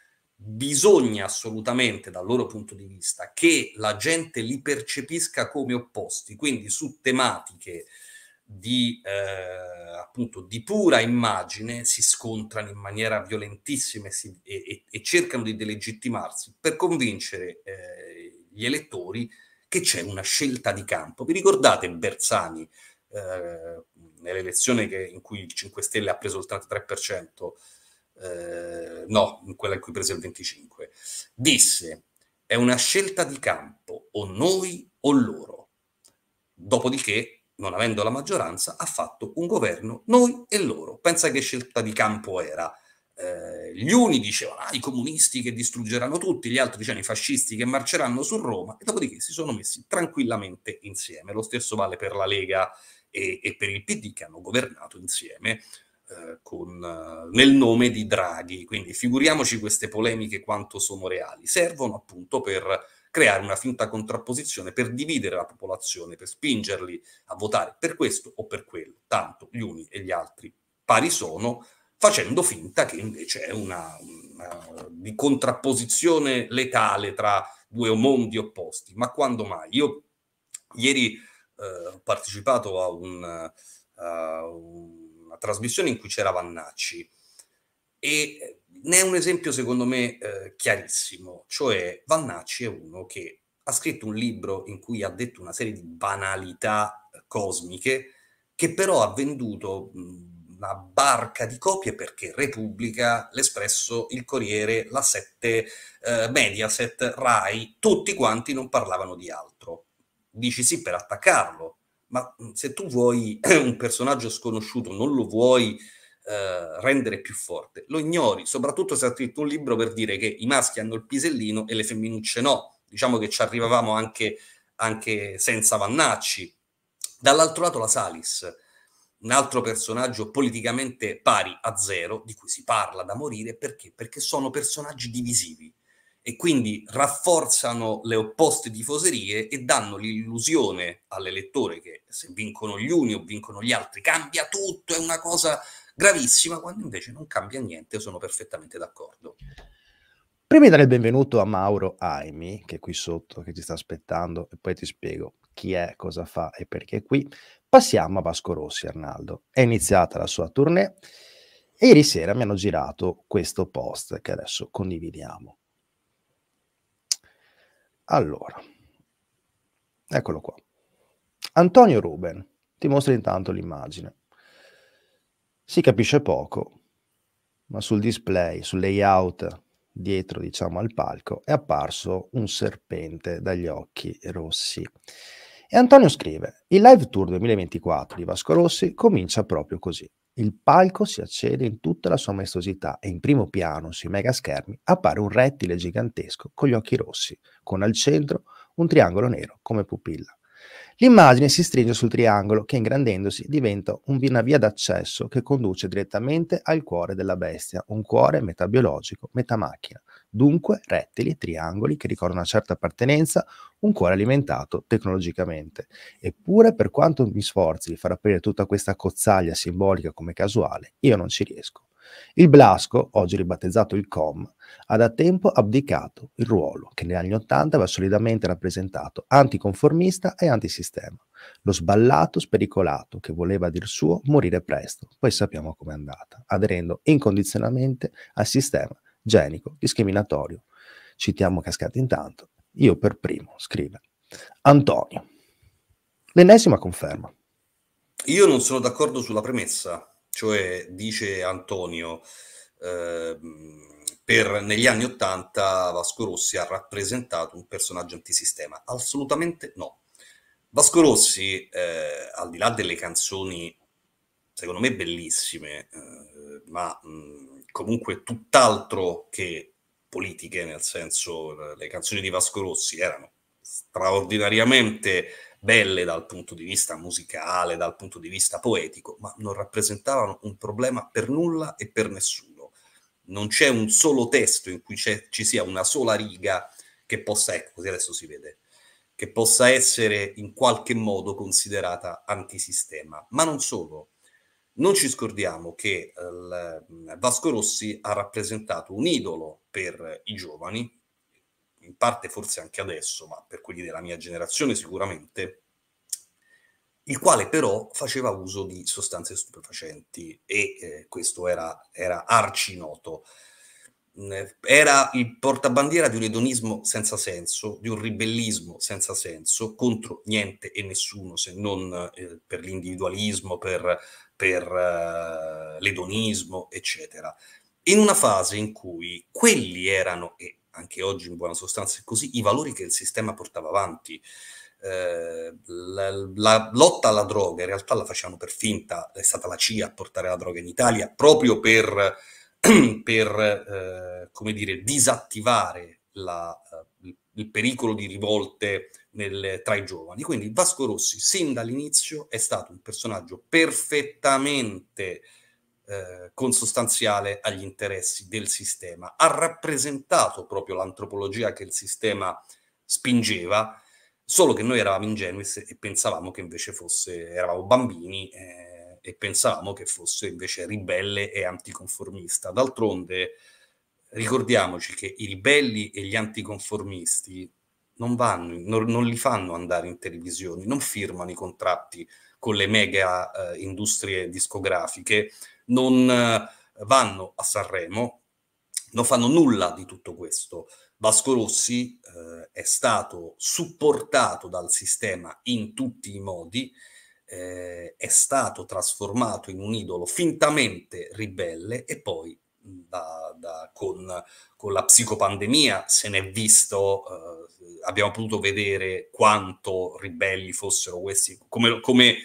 Bisogna assolutamente, dal loro punto di vista, che la gente li percepisca come opposti, quindi su tematiche di, eh, appunto, di pura immagine si scontrano in maniera violentissima e, si, e, e cercano di delegittimarsi per convincere eh, gli elettori che c'è una scelta di campo. Vi ricordate Bersani, eh, nell'elezione che, in cui il cinque Stelle ha preso il trentatré per cento, eh, no, in quella in cui prese il venticinque per cento, disse è una scelta di campo, o noi o loro. Dopodiché, non avendo la maggioranza, ha fatto un governo noi e loro. Pensa che scelta di campo era? Eh, gli uni dicevano ah, i comunisti che distruggeranno tutti, gli altri dicevano i fascisti che marceranno su Roma, e dopodiché si sono messi tranquillamente insieme. Lo stesso vale per la Lega e, e per il P D, che hanno governato insieme eh, con, uh, nel nome di Draghi. Quindi figuriamoci queste polemiche quanto sono reali. Servono appunto per creare una finta contrapposizione, per dividere la popolazione, per spingerli a votare per questo o per quello. Tanto gli uni e gli altri pari sono, facendo finta che invece è una, una di contrapposizione letale tra due mondi opposti. Ma quando mai? Io ieri eh, ho partecipato a, un, a una trasmissione in cui c'era Vannacci, e ne è un esempio secondo me eh, chiarissimo, cioè Vannacci è uno che ha scritto un libro in cui ha detto una serie di banalità cosmiche, che però ha venduto mh, una barca di copie perché Repubblica, l'Espresso, il Corriere, la Sette, eh, Mediaset, Rai, tutti quanti non parlavano di altro. Dici sì per attaccarlo, ma se tu vuoi un personaggio sconosciuto, non lo vuoi eh, rendere più forte, lo ignori, soprattutto se ha scritto un libro per dire che i maschi hanno il pisellino e le femminucce no. Diciamo che ci arrivavamo anche, anche senza Vannacci. Dall'altro lato la Salis, un altro personaggio politicamente pari a zero, di cui si parla da morire, perché? Perché sono personaggi divisivi e quindi rafforzano le opposte tifoserie e danno l'illusione all'elettore che se vincono gli uni o vincono gli altri cambia tutto, è una cosa gravissima, quando invece non cambia niente. Sono perfettamente d'accordo. Prima di dare il benvenuto a Mauro Aimi, che è qui sotto, che ci sta aspettando, e poi ti spiego chi è, cosa fa e perché è qui, passiamo a Vasco Rossi. Arnaldo, è iniziata la sua tournée e ieri sera mi hanno girato questo post che adesso condividiamo. Allora, eccolo qua. Antonio Ruben, ti mostro intanto l'immagine. Si capisce poco, ma sul display, sul layout dietro, diciamo, al palco, è apparso un serpente dagli occhi rossi. E Antonio scrive: il live tour duemilaventiquattro di Vasco Rossi comincia proprio così. Il palco si accede in tutta la sua maestosità e in primo piano, sui mega schermi, appare un rettile gigantesco con gli occhi rossi, con al centro un triangolo nero come pupilla. L'immagine si stringe sul triangolo che, ingrandendosi, diventa una via d'accesso che conduce direttamente al cuore della bestia, un cuore metà biologico, metà macchina. Dunque, rettili, triangoli che ricordano una certa appartenenza, un cuore alimentato tecnologicamente. Eppure, per quanto mi sforzi di far aprire tutta questa cozzaglia simbolica come casuale, io non ci riesco. Il Blasco, oggi ribattezzato il C O M, ha da tempo abdicato il ruolo che negli anni Ottanta aveva solidamente rappresentato anticonformista e antisistema. Lo sballato spericolato che voleva a dir suo morire presto, poi sappiamo com'è andata, aderendo incondizionatamente al sistema genico discriminatorio. Citiamo Cascati intanto, io per primo, scrive Antonio. L'ennesima conferma. Io non sono d'accordo sulla premessa. Cioè, dice Antonio, eh, per, negli anni Ottanta Vasco Rossi ha rappresentato un personaggio antisistema. Assolutamente no. Vasco Rossi, eh, al di là delle canzoni, secondo me bellissime, eh, ma mh, comunque tutt'altro che politiche, nel senso, le canzoni di Vasco Rossi erano straordinariamente belle dal punto di vista musicale, dal punto di vista poetico, ma non rappresentavano un problema per nulla e per nessuno. Non c'è un solo testo in cui ci sia una sola riga che possa, ecco, così adesso si vede, che possa essere in qualche modo considerata antisistema. Ma non solo. Non ci scordiamo che eh, Vasco Rossi ha rappresentato un idolo per i giovani, in parte forse anche adesso, ma per quelli della mia generazione sicuramente, il quale però faceva uso di sostanze stupefacenti e eh, questo era, era arci noto. Era il portabandiera di un edonismo senza senso, di un ribellismo senza senso, contro niente e nessuno, se non eh, per l'individualismo, per, per uh, l'edonismo, eccetera. In una fase in cui quelli erano, e anche oggi in buona sostanza è così, i valori che il sistema portava avanti. Eh, la, la lotta alla droga in realtà la facevano per finta, è stata la C I A a portare la droga in Italia proprio per per eh, come dire, disattivare la, il, il pericolo di rivolte nel, tra i giovani. Quindi Vasco Rossi, sin dall'inizio, è stato un personaggio perfettamente eh, consostanziale agli interessi del sistema. Ha rappresentato proprio l'antropologia che il sistema spingeva, solo che noi eravamo ingenui e pensavamo che invece fosse, eravamo bambini eh, e pensavamo che fosse invece ribelle e anticonformista. D'altronde ricordiamoci che i ribelli e gli anticonformisti non vanno, non, non li fanno andare in televisione, non firmano i contratti con le mega eh, industrie discografiche, non eh, vanno a Sanremo, non fanno nulla di tutto questo. Vasco Rossi eh, è stato supportato dal sistema in tutti i modi, eh, è stato trasformato in un idolo fintamente ribelle e poi da, da, con, con la psicopandemia se n'è visto, eh, abbiamo potuto vedere quanto ribelli fossero questi, come... come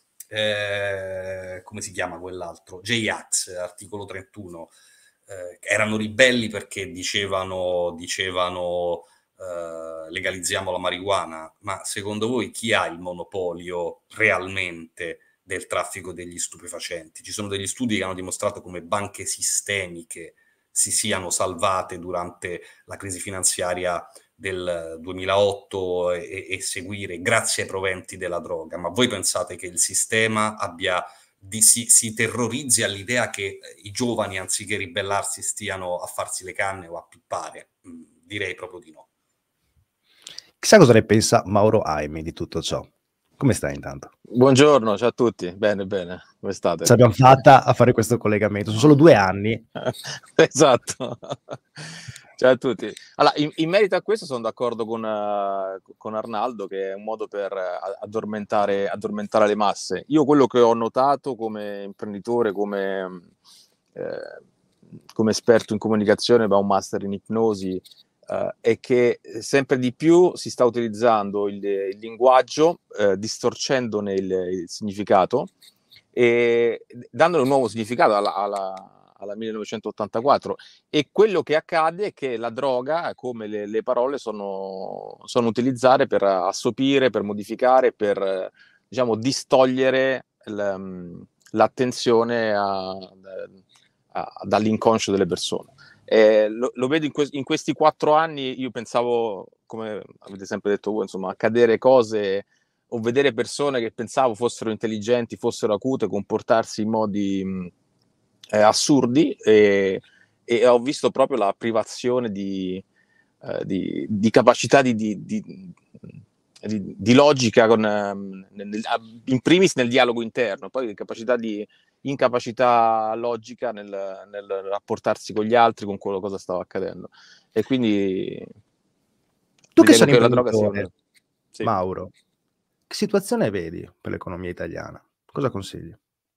Eh, come si chiama quell'altro? J-Ax, articolo trentuno, eh, erano ribelli perché dicevano, dicevano eh, legalizziamo la marijuana, ma secondo voi chi ha il monopolio realmente del traffico degli stupefacenti? Ci sono degli studi che hanno dimostrato come banche sistemiche si siano salvate durante la crisi finanziaria del duemilaotto e, e seguire grazie ai proventi della droga, ma voi pensate che il sistema abbia di, si, si terrorizzi all'idea che i giovani anziché ribellarsi stiano a farsi le canne o a pippare? Mm, direi proprio di no. Chissà cosa ne pensa Mauro Aimi di tutto ciò. Come stai intanto? Buongiorno, ciao a tutti. Bene, bene. Come state? Ci abbiamo fatta a fare questo collegamento. Sono solo due anni. Esatto. Ciao a tutti. Allora, in, in merito a questo sono d'accordo con, uh, con Arnaldo, che è un modo per uh, addormentare, addormentare le masse. Io quello che ho notato come imprenditore, come, eh, come esperto in comunicazione, ma un master in ipnosi, uh, è che sempre di più si sta utilizzando il, il linguaggio, uh, distorcendone il, il significato e dandone un nuovo significato alla, alla alla millenovecentottantaquattro, e quello che accade è che la droga, come le, le parole, sono, sono utilizzate per assopire, per modificare, per, diciamo, distogliere l'attenzione a, a, dall'inconscio delle persone. E lo, lo vedo in, que- in questi quattro anni. Io pensavo, come avete sempre detto voi, insomma, accadere cose o vedere persone che pensavo fossero intelligenti, fossero acute, comportarsi in modi Eh, assurdi, e, e ho visto proprio la privazione di, eh, di, di capacità di, di, di, di, di logica con, um, nel, in primis nel dialogo interno, poi capacità di incapacità logica nel, nel rapportarsi con gli altri, con quello cosa stava accadendo. E quindi tu che sei che la droga sia una... sì. Mauro, che situazione vedi per l'economia italiana? Cosa consigli?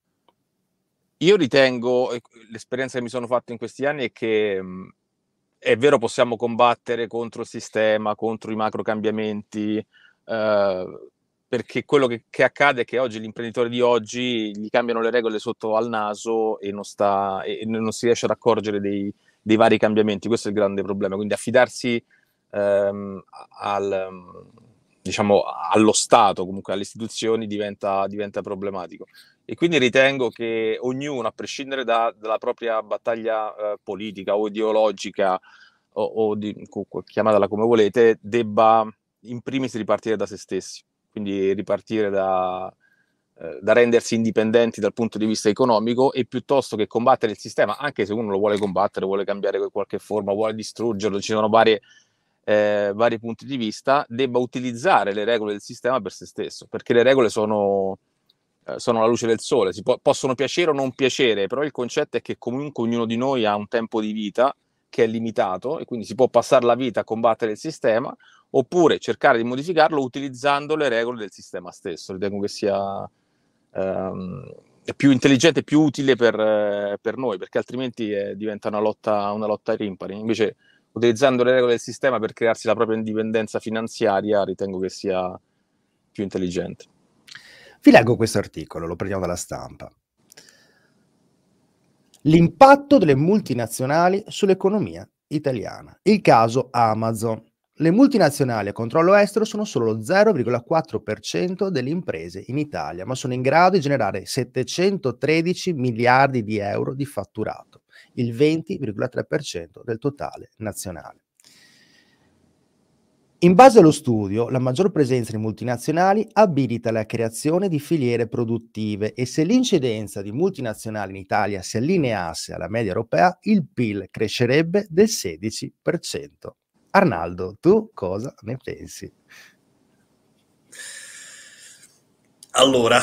Io ritengo, l'esperienza che mi sono fatto in questi anni è che mh, è vero, possiamo combattere contro il sistema, contro i macro cambiamenti, eh, perché quello che, che accade è che oggi l'imprenditore di oggi gli cambiano le regole sotto al naso e non, sta, e non si riesce ad accorgere dei, dei vari cambiamenti. Questo è il grande problema. Quindi affidarsi ehm, al, diciamo, allo Stato, comunque alle istituzioni, diventa, diventa problematico. E quindi ritengo che ognuno, a prescindere da, dalla propria battaglia eh, politica o ideologica, o, o di, chiamatela come volete, debba in primis ripartire da se stessi. Quindi ripartire da, eh, da rendersi indipendenti dal punto di vista economico, e piuttosto che combattere il sistema, anche se uno lo vuole combattere, vuole cambiare in qualche forma, vuole distruggerlo, ci sono varie, eh, vari punti di vista, debba utilizzare le regole del sistema per se stesso, perché le regole sono... sono la luce del sole, si po- possono piacere o non piacere, però il concetto è che comunque ognuno di noi ha un tempo di vita che è limitato, e quindi si può passare la vita a combattere il sistema, oppure cercare di modificarlo utilizzando le regole del sistema stesso. Ritengo che sia ehm, più intelligente e più utile per, eh, per noi, perché altrimenti eh, diventa una lotta, una lotta ai rimpari. Invece, utilizzando le regole del sistema per crearsi la propria indipendenza finanziaria, ritengo che sia più intelligente. Vi leggo questo articolo, lo prendiamo dalla Stampa. L'impatto delle multinazionali sull'economia italiana. Il caso Amazon. Le multinazionali a controllo estero sono solo lo zero virgola quattro per cento delle imprese in Italia, ma sono in grado di generare settecentotredici miliardi di euro di fatturato, il venti virgola tre per cento del totale nazionale. In base allo studio, la maggior presenza di multinazionali abilita la creazione di filiere produttive e se l'incidenza di multinazionali in Italia si allineasse alla media europea, il P I L crescerebbe del sedici per cento. Arnaldo, tu cosa ne pensi? Allora,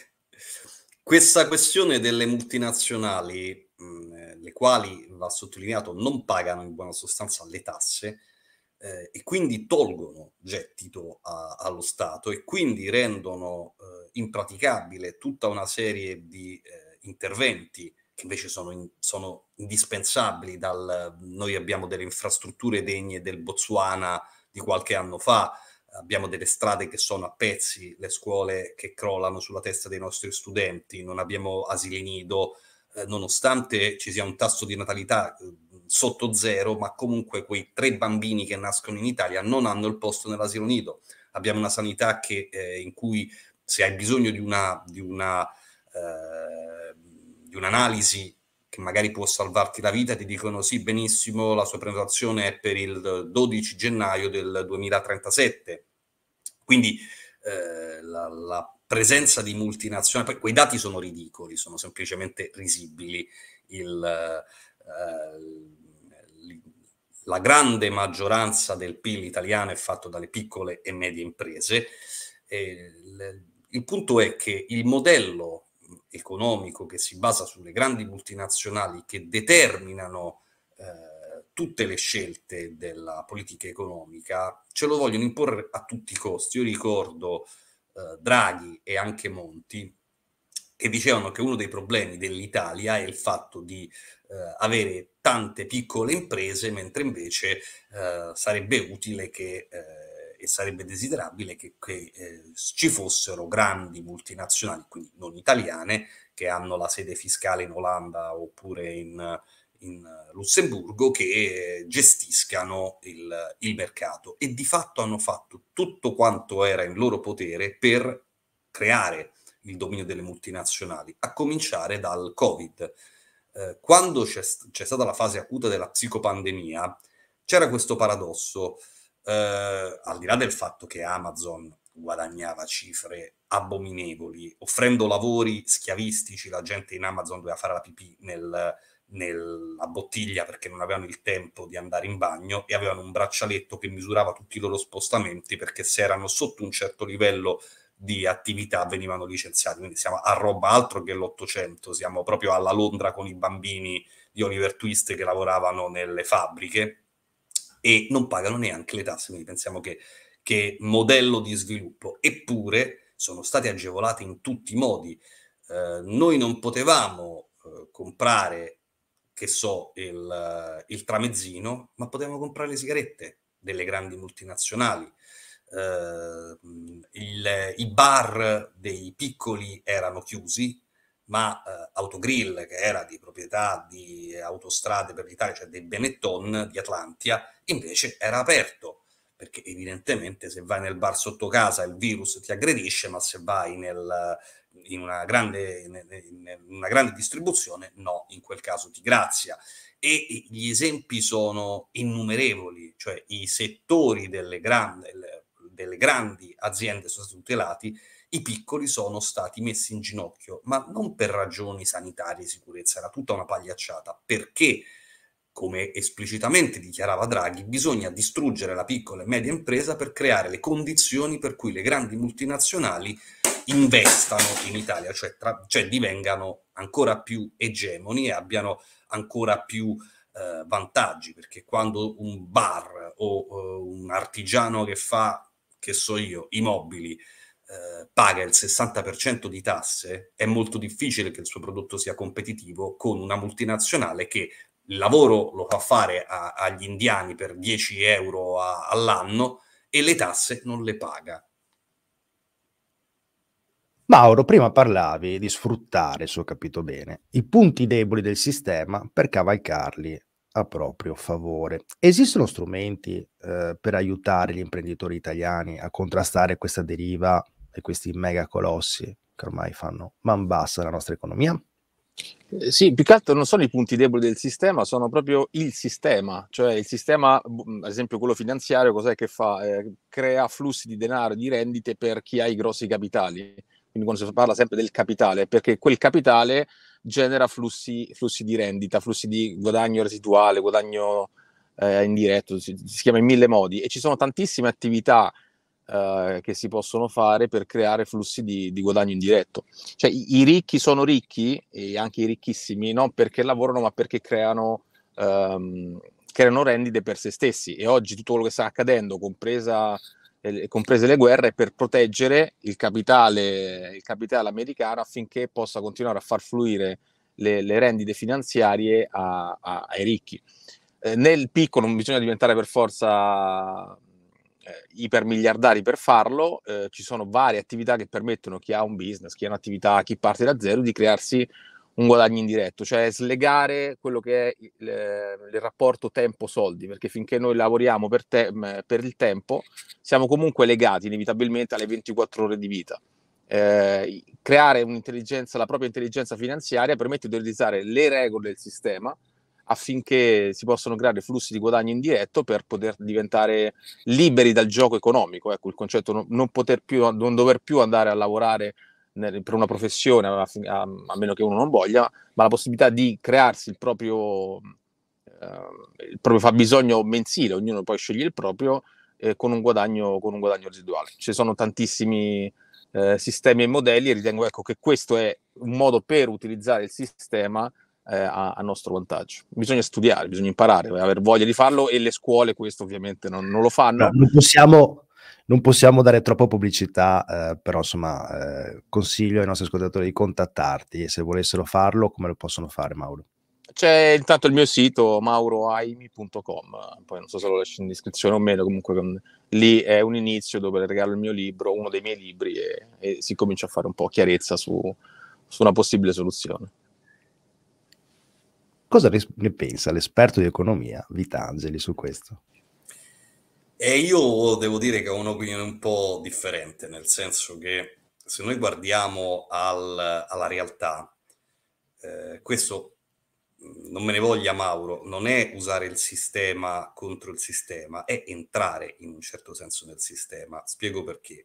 questa questione delle multinazionali, mh, le quali, va sottolineato, non pagano in buona sostanza le tasse, Eh, e quindi tolgono gettito a, allo Stato e quindi rendono eh, impraticabile tutta una serie di eh, interventi che invece sono, in, sono indispensabili. Dal, noi abbiamo delle infrastrutture degne del Botswana di qualche anno fa, abbiamo delle strade che sono a pezzi, le scuole che crollano sulla testa dei nostri studenti, non abbiamo asili nido, eh, nonostante ci sia un tasso di natalità eh, sotto zero, ma comunque quei tre bambini che nascono in Italia non hanno il posto nell'asilo nido. Abbiamo una sanità che, eh, in cui se hai bisogno di una, di una eh, di un'analisi che magari può salvarti la vita, ti dicono sì, benissimo, la sua prenotazione è per il dodici gennaio del duemilatrentasette. Quindi eh, la, la presenza di multinazionali, poi quei dati sono ridicoli, sono semplicemente risibili. Il, eh, la grande maggioranza del P I L italiano è fatto dalle piccole e medie imprese. E il, il punto è che il modello economico che si basa sulle grandi multinazionali che determinano eh, tutte le scelte della politica economica ce lo vogliono imporre a tutti i costi. Io ricordo eh, Draghi e anche Monti che dicevano che uno dei problemi dell'Italia è il fatto di eh, avere tante piccole imprese, mentre invece eh, sarebbe utile che eh, e sarebbe desiderabile che, che eh, ci fossero grandi multinazionali, quindi non italiane, che hanno la sede fiscale in Olanda oppure in, in Lussemburgo, che gestiscano il, il mercato. E di fatto hanno fatto tutto quanto era in loro potere per creare il dominio delle multinazionali, a cominciare dal Covid. Eh, quando c'è, c'è stata la fase acuta della psicopandemia, c'era questo paradosso. Uh, al di là del fatto che Amazon guadagnava cifre abominevoli, offrendo lavori schiavistici, la gente in Amazon doveva fare la pipì nel, nella bottiglia perché non avevano il tempo di andare in bagno e avevano un braccialetto che misurava tutti i loro spostamenti perché se erano sotto un certo livello di attività venivano licenziati. Quindi siamo a roba altro che l'Ottocento, siamo proprio alla Londra con i bambini di Oliver Twist che lavoravano nelle fabbriche e non pagano neanche le tasse, quindi pensiamo che, che modello di sviluppo. Eppure sono stati agevolati in tutti i modi. Eh, noi non potevamo eh, comprare, che so, il, il tramezzino, ma potevamo comprare le sigarette delle grandi multinazionali. Eh, il, i bar dei piccoli erano chiusi, ma eh, Autogrill, che era di proprietà di Autostrade per l'Italia, cioè dei Benetton di Atlantia, invece era aperto, perché evidentemente se vai nel bar sotto casa il virus ti aggredisce, ma se vai nel, in, una grande, in una grande distribuzione, no, in quel caso ti grazia. E gli esempi sono innumerevoli, cioè i settori delle grandi, delle grandi aziende sono stati tutelati, i piccoli sono stati messi in ginocchio, ma non per ragioni sanitarie e sicurezza, era tutta una pagliacciata, perché, come esplicitamente dichiarava Draghi, bisogna distruggere la piccola e media impresa per creare le condizioni per cui le grandi multinazionali investano in Italia, cioè, tra, cioè divengano ancora più egemoni e abbiano ancora più eh, vantaggi, perché quando un bar o uh, un artigiano che fa, che so io, i mobili, Eh, paga il sessanta per cento di tasse, è molto difficile che il suo prodotto sia competitivo con una multinazionale che il lavoro lo fa fare a, agli indiani per dieci euro a, all'anno e le tasse non le paga. Mauro, prima parlavi di sfruttare, se ho capito bene, i punti deboli del sistema per cavalcarli a proprio favore. Esistono strumenti eh, per aiutare gli imprenditori italiani a contrastare questa deriva e questi mega colossi che ormai fanno man bassa la nostra economia? Eh, sì, più che altro non sono i punti deboli del sistema, sono proprio il sistema, cioè il sistema, ad esempio quello finanziario, cos'è che fa? Eh, crea flussi di denaro, di rendite per chi ha i grossi capitali. Quindi quando si parla sempre del capitale, perché quel capitale genera flussi, flussi di rendita, flussi di guadagno residuale, guadagno eh, indiretto, si, si chiama in mille modi, e ci sono tantissime attività Uh, che si possono fare per creare flussi di, di guadagno indiretto. Cioè i, i ricchi sono ricchi, e anche i ricchissimi, non perché lavorano, ma perché creano, um, creano rendite per se stessi. E oggi tutto quello che sta accadendo, compresa, eh, comprese le guerre, è per proteggere il capitale, il capitale americano, affinché possa continuare a far fluire le, le rendite finanziarie a, a, ai ricchi. Eh, nel piccolo non bisogna diventare per forza Eh, ipermiliardari per farlo, eh, ci sono varie attività che permettono a chi ha un business, chi ha un'attività, chi parte da zero, di crearsi un guadagno indiretto, cioè slegare quello che è il, il rapporto tempo-soldi, perché finché noi lavoriamo per, te, per il tempo siamo comunque legati inevitabilmente alle ventiquattro ore di vita. Eh, creare un'intelligenza, la propria intelligenza finanziaria permette di utilizzare le regole del sistema affinché si possano creare flussi di guadagno indiretto per poter diventare liberi dal gioco economico. Ecco il concetto, non, non poter più, non dover più andare a lavorare nel, per una professione, a, a, a meno che uno non voglia, ma la possibilità di crearsi il proprio, eh, il proprio fabbisogno mensile, ognuno poi sceglie il proprio, eh, con un guadagno, con un guadagno residuale. Ci sono tantissimi eh, sistemi e modelli, e ritengo, ecco, che questo è un modo per utilizzare il sistema Eh, a, a nostro vantaggio. Bisogna studiare, bisogna imparare, aver voglia di farlo, e le scuole questo ovviamente non, non lo fanno. No, non possiamo, non possiamo dare troppa pubblicità, eh, però insomma eh, consiglio ai nostri ascoltatori di contattarti, e se volessero farlo come lo possono fare, Mauro? C'è intanto il mio sito mauro aimi punto com, poi non so se lo lascio in descrizione o meno, comunque con, lì è un inizio dove regalo il mio libro, uno dei miei libri, e, e si comincia a fare un po' chiarezza su, su una possibile soluzione. Cosa ne pensa l'esperto di economia Vitangeli su questo? E io devo dire che ho un'opinione un po' differente, nel senso che se noi guardiamo al, alla realtà, eh, questo, non me ne voglia Mauro, non è usare il sistema contro il sistema, è entrare in un certo senso nel sistema. Spiego perché.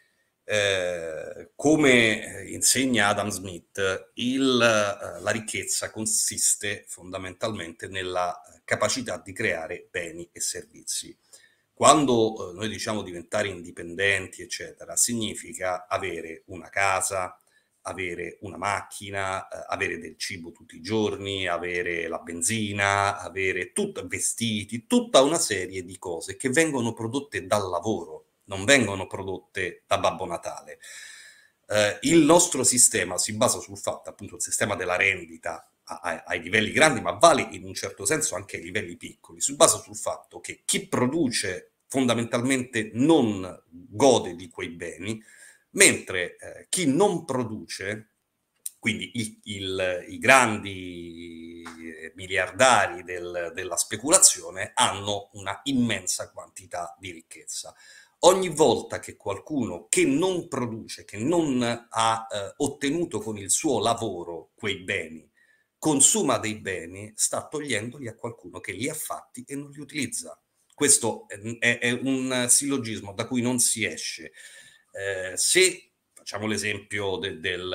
Eh, come insegna Adam Smith, il, eh, la ricchezza consiste fondamentalmente nella capacità di creare beni e servizi. Quando eh, noi diciamo diventare indipendenti, eccetera, significa avere una casa, avere una macchina, eh, avere del cibo tutti i giorni, avere la benzina, avere tutto, vestiti, tutta una serie di cose che vengono prodotte dal lavoro, non vengono prodotte da Babbo Natale. Eh, il nostro sistema si basa sul fatto, appunto, il sistema della rendita a, ai livelli grandi, ma vale in un certo senso anche ai livelli piccoli, si basa sul fatto che chi produce fondamentalmente non gode di quei beni, mentre eh, chi non produce, quindi il, il, i grandi miliardari del, della speculazione, hanno una immensa quantità di ricchezza. Ogni volta che qualcuno che non produce, che non ha eh, ottenuto con il suo lavoro quei beni, consuma dei beni, sta togliendoli a qualcuno che li ha fatti e non li utilizza. Questo è, è un sillogismo da cui non si esce. Eh, se facciamo l'esempio de, del,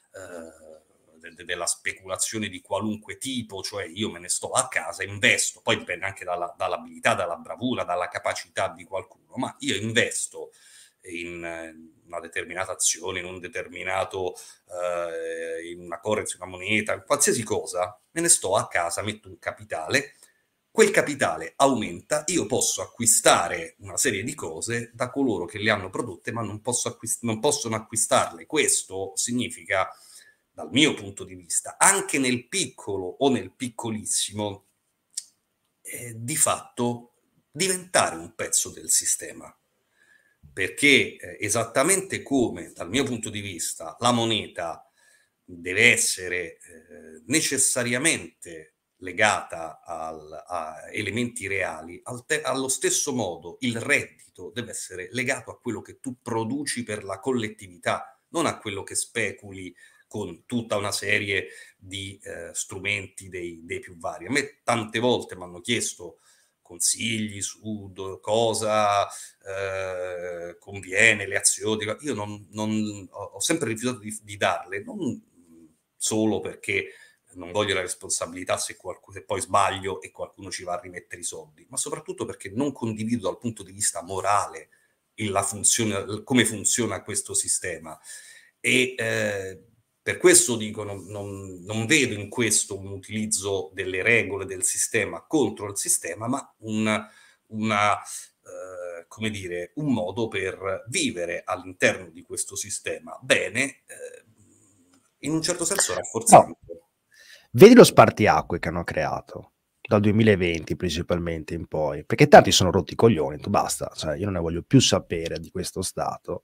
eh, de, de, della speculazione di qualunque tipo, cioè io me ne sto a casa, investo, poi dipende anche dalla, dall'abilità, dalla bravura, dalla capacità di qualcuno, ma io investo in una determinata azione, in un determinato, eh, in una currency, una moneta, qualsiasi cosa, me ne sto a casa, metto un capitale, quel capitale aumenta, io posso acquistare una serie di cose da coloro che le hanno prodotte, ma non, posso acquist- non possono acquistarle. Questo significa, dal mio punto di vista, anche nel piccolo o nel piccolissimo, eh, di fatto diventare un pezzo del sistema. perché eh, esattamente come, dal mio punto di vista, la moneta deve essere eh, necessariamente legata al, a elementi reali, al te- allo stesso modo il reddito deve essere legato a quello che tu produci per la collettività, non a quello che speculi con tutta una serie di eh, strumenti dei, dei più vari. A me tante volte mi hanno chiesto consigli su do, cosa eh, conviene, le azioni. Io non, non, ho sempre rifiutato di, di darle, non solo perché non voglio la responsabilità se, qualcuno, se poi sbaglio e qualcuno ci va a rimettere i soldi, ma soprattutto perché non condivido dal punto di vista morale la funzione, come funziona questo sistema. E eh, per questo dico, non, non, non vedo in questo un utilizzo delle regole del sistema contro il sistema, ma una, una eh, come dire, un modo per vivere all'interno di questo sistema bene, eh, in un certo senso rafforzando. No. Vedi lo spartiacque che hanno creato dal duemilaventi principalmente in poi, perché tanti sono rotti i coglioni, tu basta, cioè io non ne voglio più sapere di questo Stato.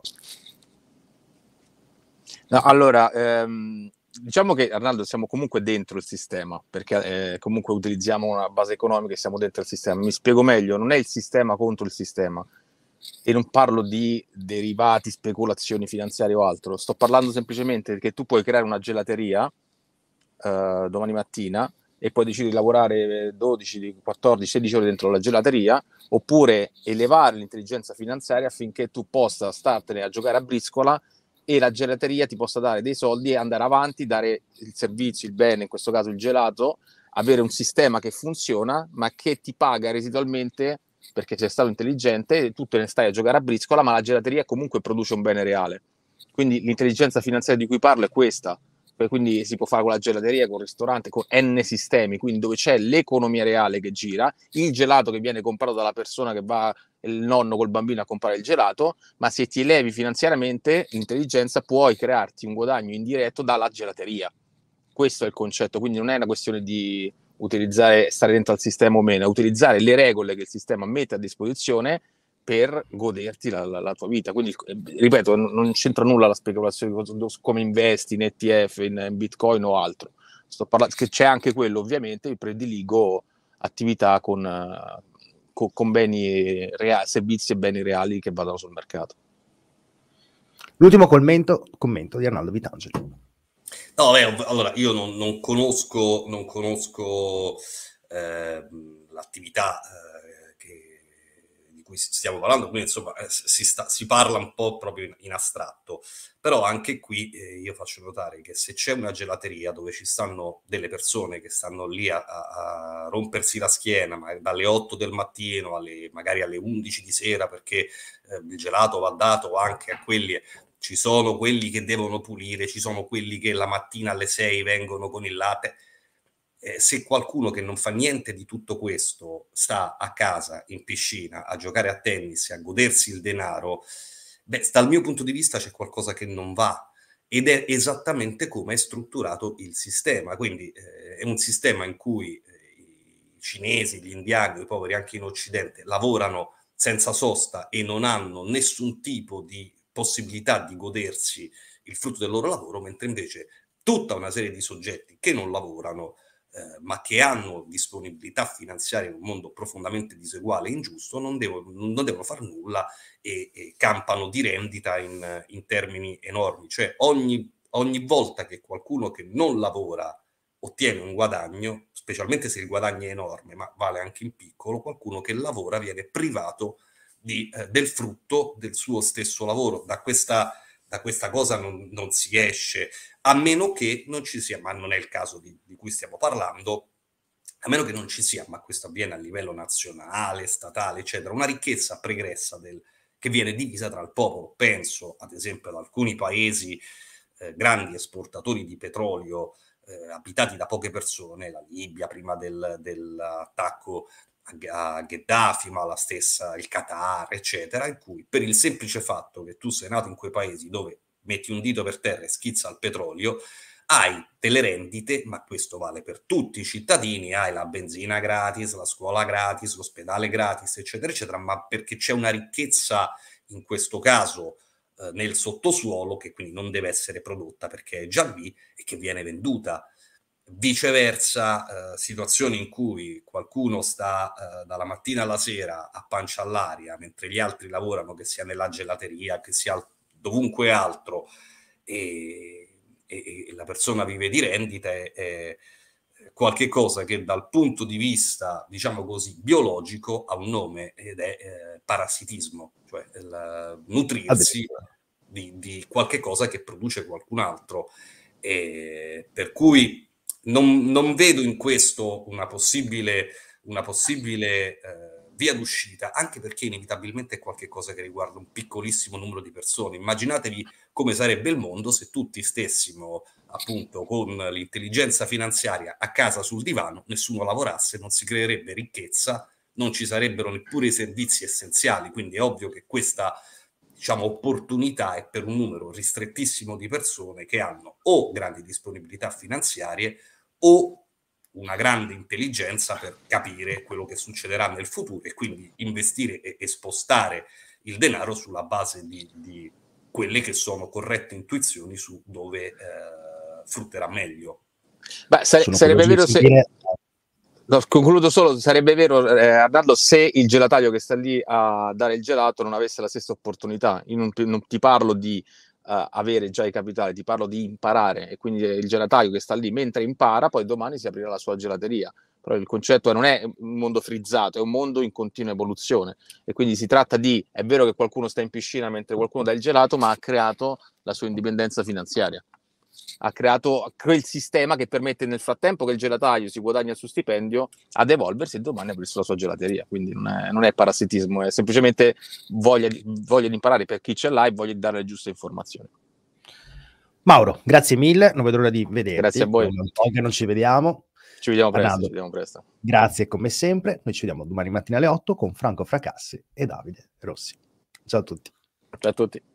No, allora, ehm, diciamo che Arnaldo siamo comunque dentro il sistema, perché eh, comunque utilizziamo una base economica e siamo dentro il sistema. Mi spiego meglio, non è il sistema contro il sistema, e non parlo di derivati, speculazioni finanziarie o altro, sto parlando semplicemente che tu puoi creare una gelateria eh, domani mattina e poi decidi di lavorare dodici, quattordici, sedici ore dentro la gelateria, oppure elevare l'intelligenza finanziaria affinché tu possa startene a giocare a briscola e la gelateria ti possa dare dei soldi e andare avanti, dare il servizio, il bene, in questo caso il gelato, avere un sistema che funziona ma che ti paga residualmente perché sei stato intelligente e tu te ne stai a giocare a briscola, ma la gelateria comunque produce un bene reale. Quindi l'intelligenza finanziaria di cui parlo è questa. Quindi si può fare con la gelateria, con il ristorante, con N sistemi, quindi dove c'è l'economia reale che gira, il gelato che viene comprato dalla persona che va, il nonno col bambino a comprare il gelato, ma se ti elevi finanziariamente l'intelligenza puoi crearti un guadagno indiretto dalla gelateria. Questo è il concetto, quindi non è una questione di utilizzare, stare dentro al sistema o meno, è utilizzare le regole che il sistema mette a disposizione per goderti la, la, la tua vita. Quindi, ripeto, non c'entra nulla la speculazione su come investi in E T F, in Bitcoin o altro. Sto parlando che c'è anche quello, ovviamente, io prediligo attività con, con, con beni reali, servizi e beni reali che vadano sul mercato. L'ultimo commento, commento di Arnaldo Vitangeli. No, beh, allora io non, non conosco, non conosco eh, l'attività eh, che, di cui stiamo parlando, quindi insomma eh, si, sta, si parla un po' proprio in, in astratto, però anche qui eh, io faccio notare che se c'è una gelateria dove ci stanno delle persone che stanno lì a, a, a rompersi la schiena, ma dalle otto del mattino alle, magari alle undici di sera, perché eh, il gelato va dato anche a quelli... Ci sono quelli che devono pulire, ci sono quelli che la mattina alle sei vengono con il latte. Eh, se qualcuno che non fa niente di tutto questo sta a casa, in piscina, a giocare a tennis, a godersi il denaro, beh, dal mio punto di vista c'è qualcosa che non va. Ed è esattamente come è strutturato il sistema. Quindi eh, è un sistema in cui eh, i cinesi, gli indiani, i poveri anche in Occidente, lavorano senza sosta e non hanno nessun tipo di possibilità di godersi il frutto del loro lavoro, mentre invece tutta una serie di soggetti che non lavorano eh, ma che hanno disponibilità finanziaria in un mondo profondamente diseguale e ingiusto non devono, non devono far nulla e, e campano di rendita in, in termini enormi. Cioè ogni, ogni volta che qualcuno che non lavora ottiene un guadagno, specialmente se il guadagno è enorme, ma vale anche in piccolo, qualcuno che lavora viene privato Di, eh, del frutto del suo stesso lavoro. Da questa, da questa cosa non, non si esce, a meno che non ci sia, ma non è il caso di, di cui stiamo parlando, a meno che non ci sia, ma questo avviene a livello nazionale, statale, eccetera, una ricchezza pregressa del, che viene divisa tra il popolo. Penso, ad esempio, ad alcuni paesi eh, grandi esportatori di petrolio eh, abitati da poche persone, la Libia prima del, dell'attacco a Gheddafi, ma la stessa il Qatar, eccetera, in cui per il semplice fatto che tu sei nato in quei paesi dove metti un dito per terra e schizza il petrolio, hai delle rendite, ma questo vale per tutti i cittadini, hai la benzina gratis, la scuola gratis, l'ospedale gratis, eccetera, eccetera, ma perché c'è una ricchezza in questo caso eh, nel sottosuolo, che quindi non deve essere prodotta perché è già lì e che viene venduta. Viceversa, eh, situazioni in cui qualcuno sta eh, dalla mattina alla sera a pancia all'aria mentre gli altri lavorano, che sia nella gelateria, che sia dovunque altro, e, e, e la persona vive di rendite, è, è qualche cosa che dal punto di vista, diciamo così, biologico ha un nome, ed è eh, parassitismo, cioè il nutrirsi di, di qualche cosa che produce qualcun altro. E per cui Non, non vedo in questo una possibile, una possibile eh, via d'uscita, anche perché inevitabilmente è qualcosa che riguarda un piccolissimo numero di persone. Immaginatevi come sarebbe il mondo se tutti stessimo appunto con l'intelligenza finanziaria a casa sul divano, nessuno lavorasse, non si creerebbe ricchezza, non ci sarebbero neppure i servizi essenziali. Quindi è ovvio che questa, diciamo, opportunità è per un numero ristrettissimo di persone che hanno o grandi disponibilità finanziarie o una grande intelligenza per capire quello che succederà nel futuro e quindi investire e, e spostare il denaro sulla base di, di quelle che sono corrette intuizioni su dove eh, frutterà meglio. Beh, sare- sarebbe vero se... Dire... No, concludo solo, sarebbe vero, eh, Arnaldo, se il gelataio che sta lì a dare il gelato non avesse la stessa opportunità. Io non, non ti parlo di Uh, avere già i capitali, ti parlo di imparare, e quindi il gelataio che sta lì mentre impara, poi domani si aprirà la sua gelateria. Però il concetto non è un mondo frizzato, è un mondo in continua evoluzione, e quindi si tratta di, è vero che qualcuno sta in piscina mentre qualcuno dà il gelato, ma ha creato la sua indipendenza finanziaria, ha creato quel sistema che permette nel frattempo che il gelataio si guadagna il suo stipendio ad evolversi e domani aprirsi la sua gelateria. Quindi non è, non è parassitismo, è semplicemente voglia di, voglia di imparare per chi ce l'ha e voglia di dare le giuste informazioni. Mauro, grazie mille, non vedo l'ora di vederti. Grazie a voi. Un po' che non ci vediamo. Ci vediamo presto, Arnaldo, ci vediamo presto. Grazie come sempre, noi ci vediamo domani mattina alle otto con Franco Fracassi e Davide Rossi. Ciao a tutti. Ciao a tutti.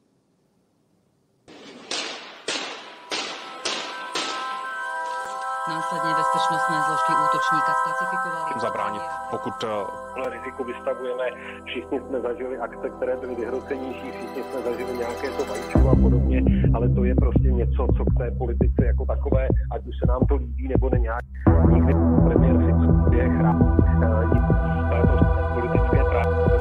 Následně bezpečnostné složky útočníka spacifikovali. Zabránit, pokud riziku vystavujeme, všichni jsme zažili akce, které byly vyhrocenější, všichni jsme zažili nějaké to vajíčko a podobně, ale to je prostě něco, co k té politice jako takové, ať už se nám to líbí nebo ne nějak. Nikdy premiér Fico je chrán, uh, prostě politické právo.